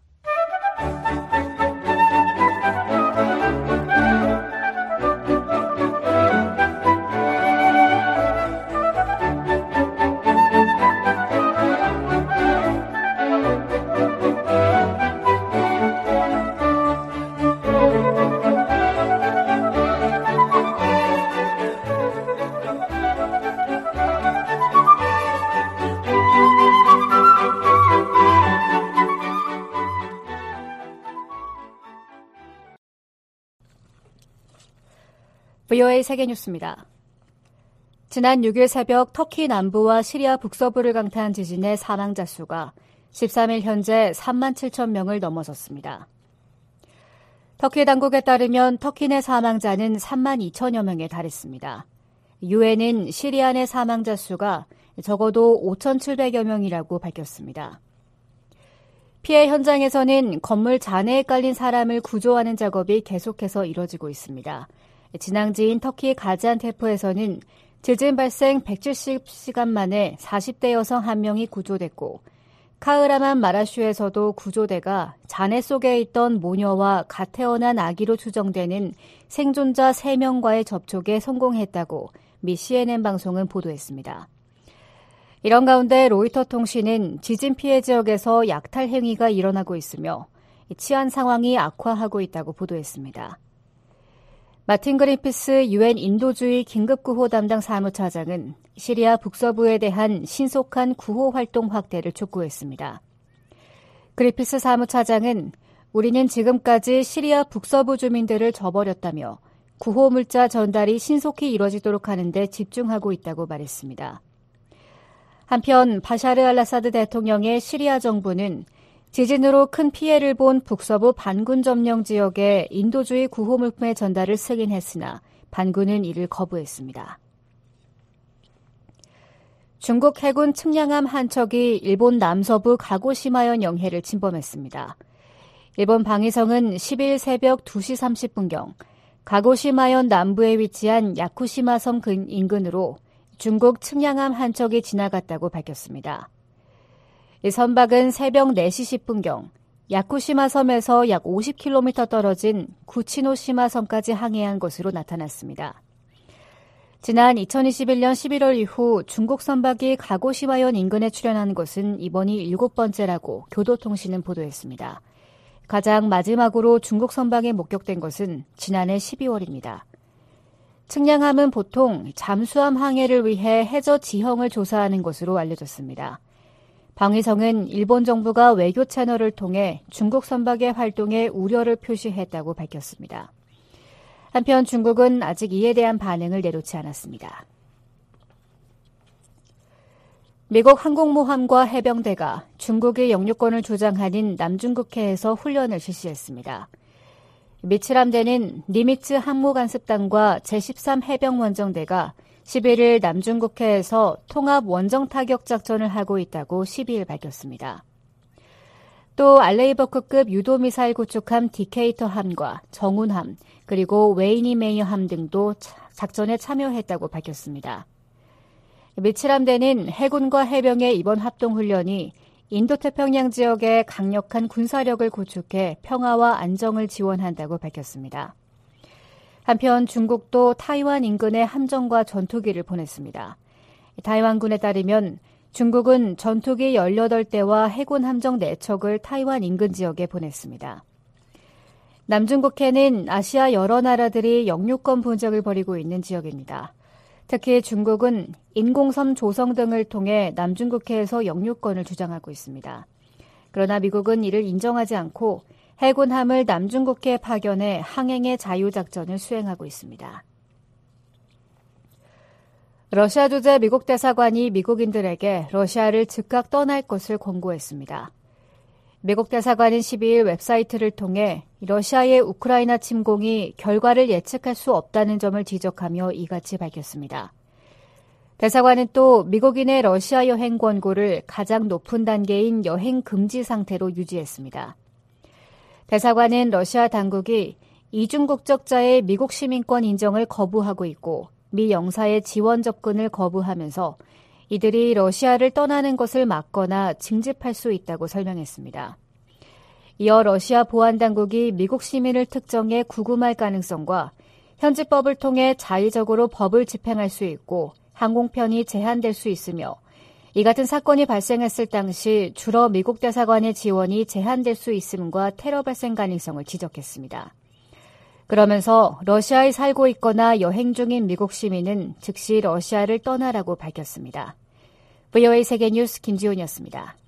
브이오에이 세계뉴스입니다. 지난 육 일 새벽 터키 남부와 시리아 북서부를 강타한 지진의 사망자 수가 십삼 일 현재 삼만 칠천 명을 넘어섰습니다. 터키 당국에 따르면 터키 내 사망자는 삼만 이천여 명에 달했습니다. 유엔은 시리아 내 사망자 수가 적어도 오천칠백여 명이라고 밝혔습니다. 피해 현장에서는 건물 잔해에 깔린 사람을 구조하는 작업이 계속해서 이뤄지고 있습니다. 진앙지인 터키 가지안테프에서는 지진 발생 백칠십 시간 만에 사십 대 여성 한 명이 구조됐고 카흐라만 마라슈에서도 구조대가 잔해 속에 있던 모녀와 갓 태어난 아기로 추정되는 생존자 세 명과의 접촉에 성공했다고 미 씨엔엔 방송은 보도했습니다. 이런 가운데 로이터 통신은 지진 피해 지역에서 약탈 행위가 일어나고 있으며 치안 상황이 악화하고 있다고 보도했습니다. 마틴 그린피스 유엔 인도주의 긴급구호 담당 사무차장은 시리아 북서부에 대한 신속한 구호 활동 확대를 촉구했습니다. 그린피스 사무차장은 우리는 지금까지 시리아 북서부 주민들을 저버렸다며 구호 물자 전달이 신속히 이뤄지도록 하는 데 집중하고 있다고 말했습니다. 한편 바샤르 알아사드 대통령의 시리아 정부는 지진으로 큰 피해를 본 북서부 반군 점령 지역에 인도주의 구호 물품의 전달을 승인했으나 반군은 이를 거부했습니다. 중국 해군 측량함 한 척이 일본 남서부 가고시마현 영해를 침범했습니다. 일본 방위성은 십 일 새벽 두 시 삼십 분경 가고시마현 남부에 위치한 야쿠시마 섬 인근으로 중국 측량함 한 척이 지나갔다고 밝혔습니다. 이 선박은 새벽 네 시 십 분경 야쿠시마 섬에서 약 오십 킬로미터 떨어진 구치노시마 섬까지 항해한 것으로 나타났습니다. 지난 이천이십일 년 십일월 이후 중국 선박이 가고시마현 인근에 출현한 것은 이번이 일곱 번째라고 교도통신은 보도했습니다. 가장 마지막으로 중국 선박이 목격된 것은 지난해 십이월입니다. 측량함은 보통 잠수함 항해를 위해 해저 지형을 조사하는 것으로 알려졌습니다. 방위성은 일본 정부가 외교 채널을 통해 중국 선박의 활동에 우려를 표시했다고 밝혔습니다. 한편 중국은 아직 이에 대한 반응을 내놓지 않았습니다. 미국 항공모함과 해병대가 중국의 영유권을 주장하는 남중국해에서 훈련을 실시했습니다. 미칠함대는 니미츠 항모관습단과 제십삼 해병원정대가 십일 일 남중국해에서 통합 원정 타격 작전을 하고 있다고 십이 일 밝혔습니다. 또 알레이버크급 유도미사일 구축함 디케이터함과 정운함 그리고 웨이니 메이어함 등도 작전에 참여했다고 밝혔습니다. 미칠함대는 해군과 해병의 이번 합동훈련이 인도태평양 지역의 강력한 군사력을 구축해 평화와 안정을 지원한다고 밝혔습니다. 한편 중국도 타이완 인근에 함정과 전투기를 보냈습니다. 타이완군에 따르면 중국은 전투기 열여덟 대와 해군 함정 네 척을 타이완 인근 지역에 보냈습니다. 남중국해는 아시아 여러 나라들이 영유권 분쟁을 벌이고 있는 지역입니다. 특히 중국은 인공섬 조성 등을 통해 남중국해에서 영유권을 주장하고 있습니다. 그러나 미국은 이를 인정하지 않고 해군함을 남중국해에 파견해 항행의 자유작전을 수행하고 있습니다. 러시아 주재 미국 대사관이 미국인들에게 러시아를 즉각 떠날 것을 권고했습니다. 미국 대사관은 십이 일 웹사이트를 통해 러시아의 우크라이나 침공이 결과를 예측할 수 없다는 점을 지적하며 이같이 밝혔습니다. 대사관은 또 미국인의 러시아 여행 권고를 가장 높은 단계인 여행 금지 상태로 유지했습니다. 대사관은 러시아 당국이 이중 국적자의 미국 시민권 인정을 거부하고 있고 미 영사의 지원 접근을 거부하면서 이들이 러시아를 떠나는 것을 막거나 징집할 수 있다고 설명했습니다. 이어 러시아 보안당국이 미국 시민을 특정해 구금할 가능성과 현지 법을 통해 자의적으로 법을 집행할 수 있고 항공편이 제한될 수 있으며 이 같은 사건이 발생했을 당시 주로 미국 대사관의 지원이 제한될 수 있음과 테러 발생 가능성을 지적했습니다. 그러면서 러시아에 살고 있거나 여행 중인 미국 시민은 즉시 러시아를 떠나라고 밝혔습니다. 브이오에이 세계뉴스 김지훈이었습니다.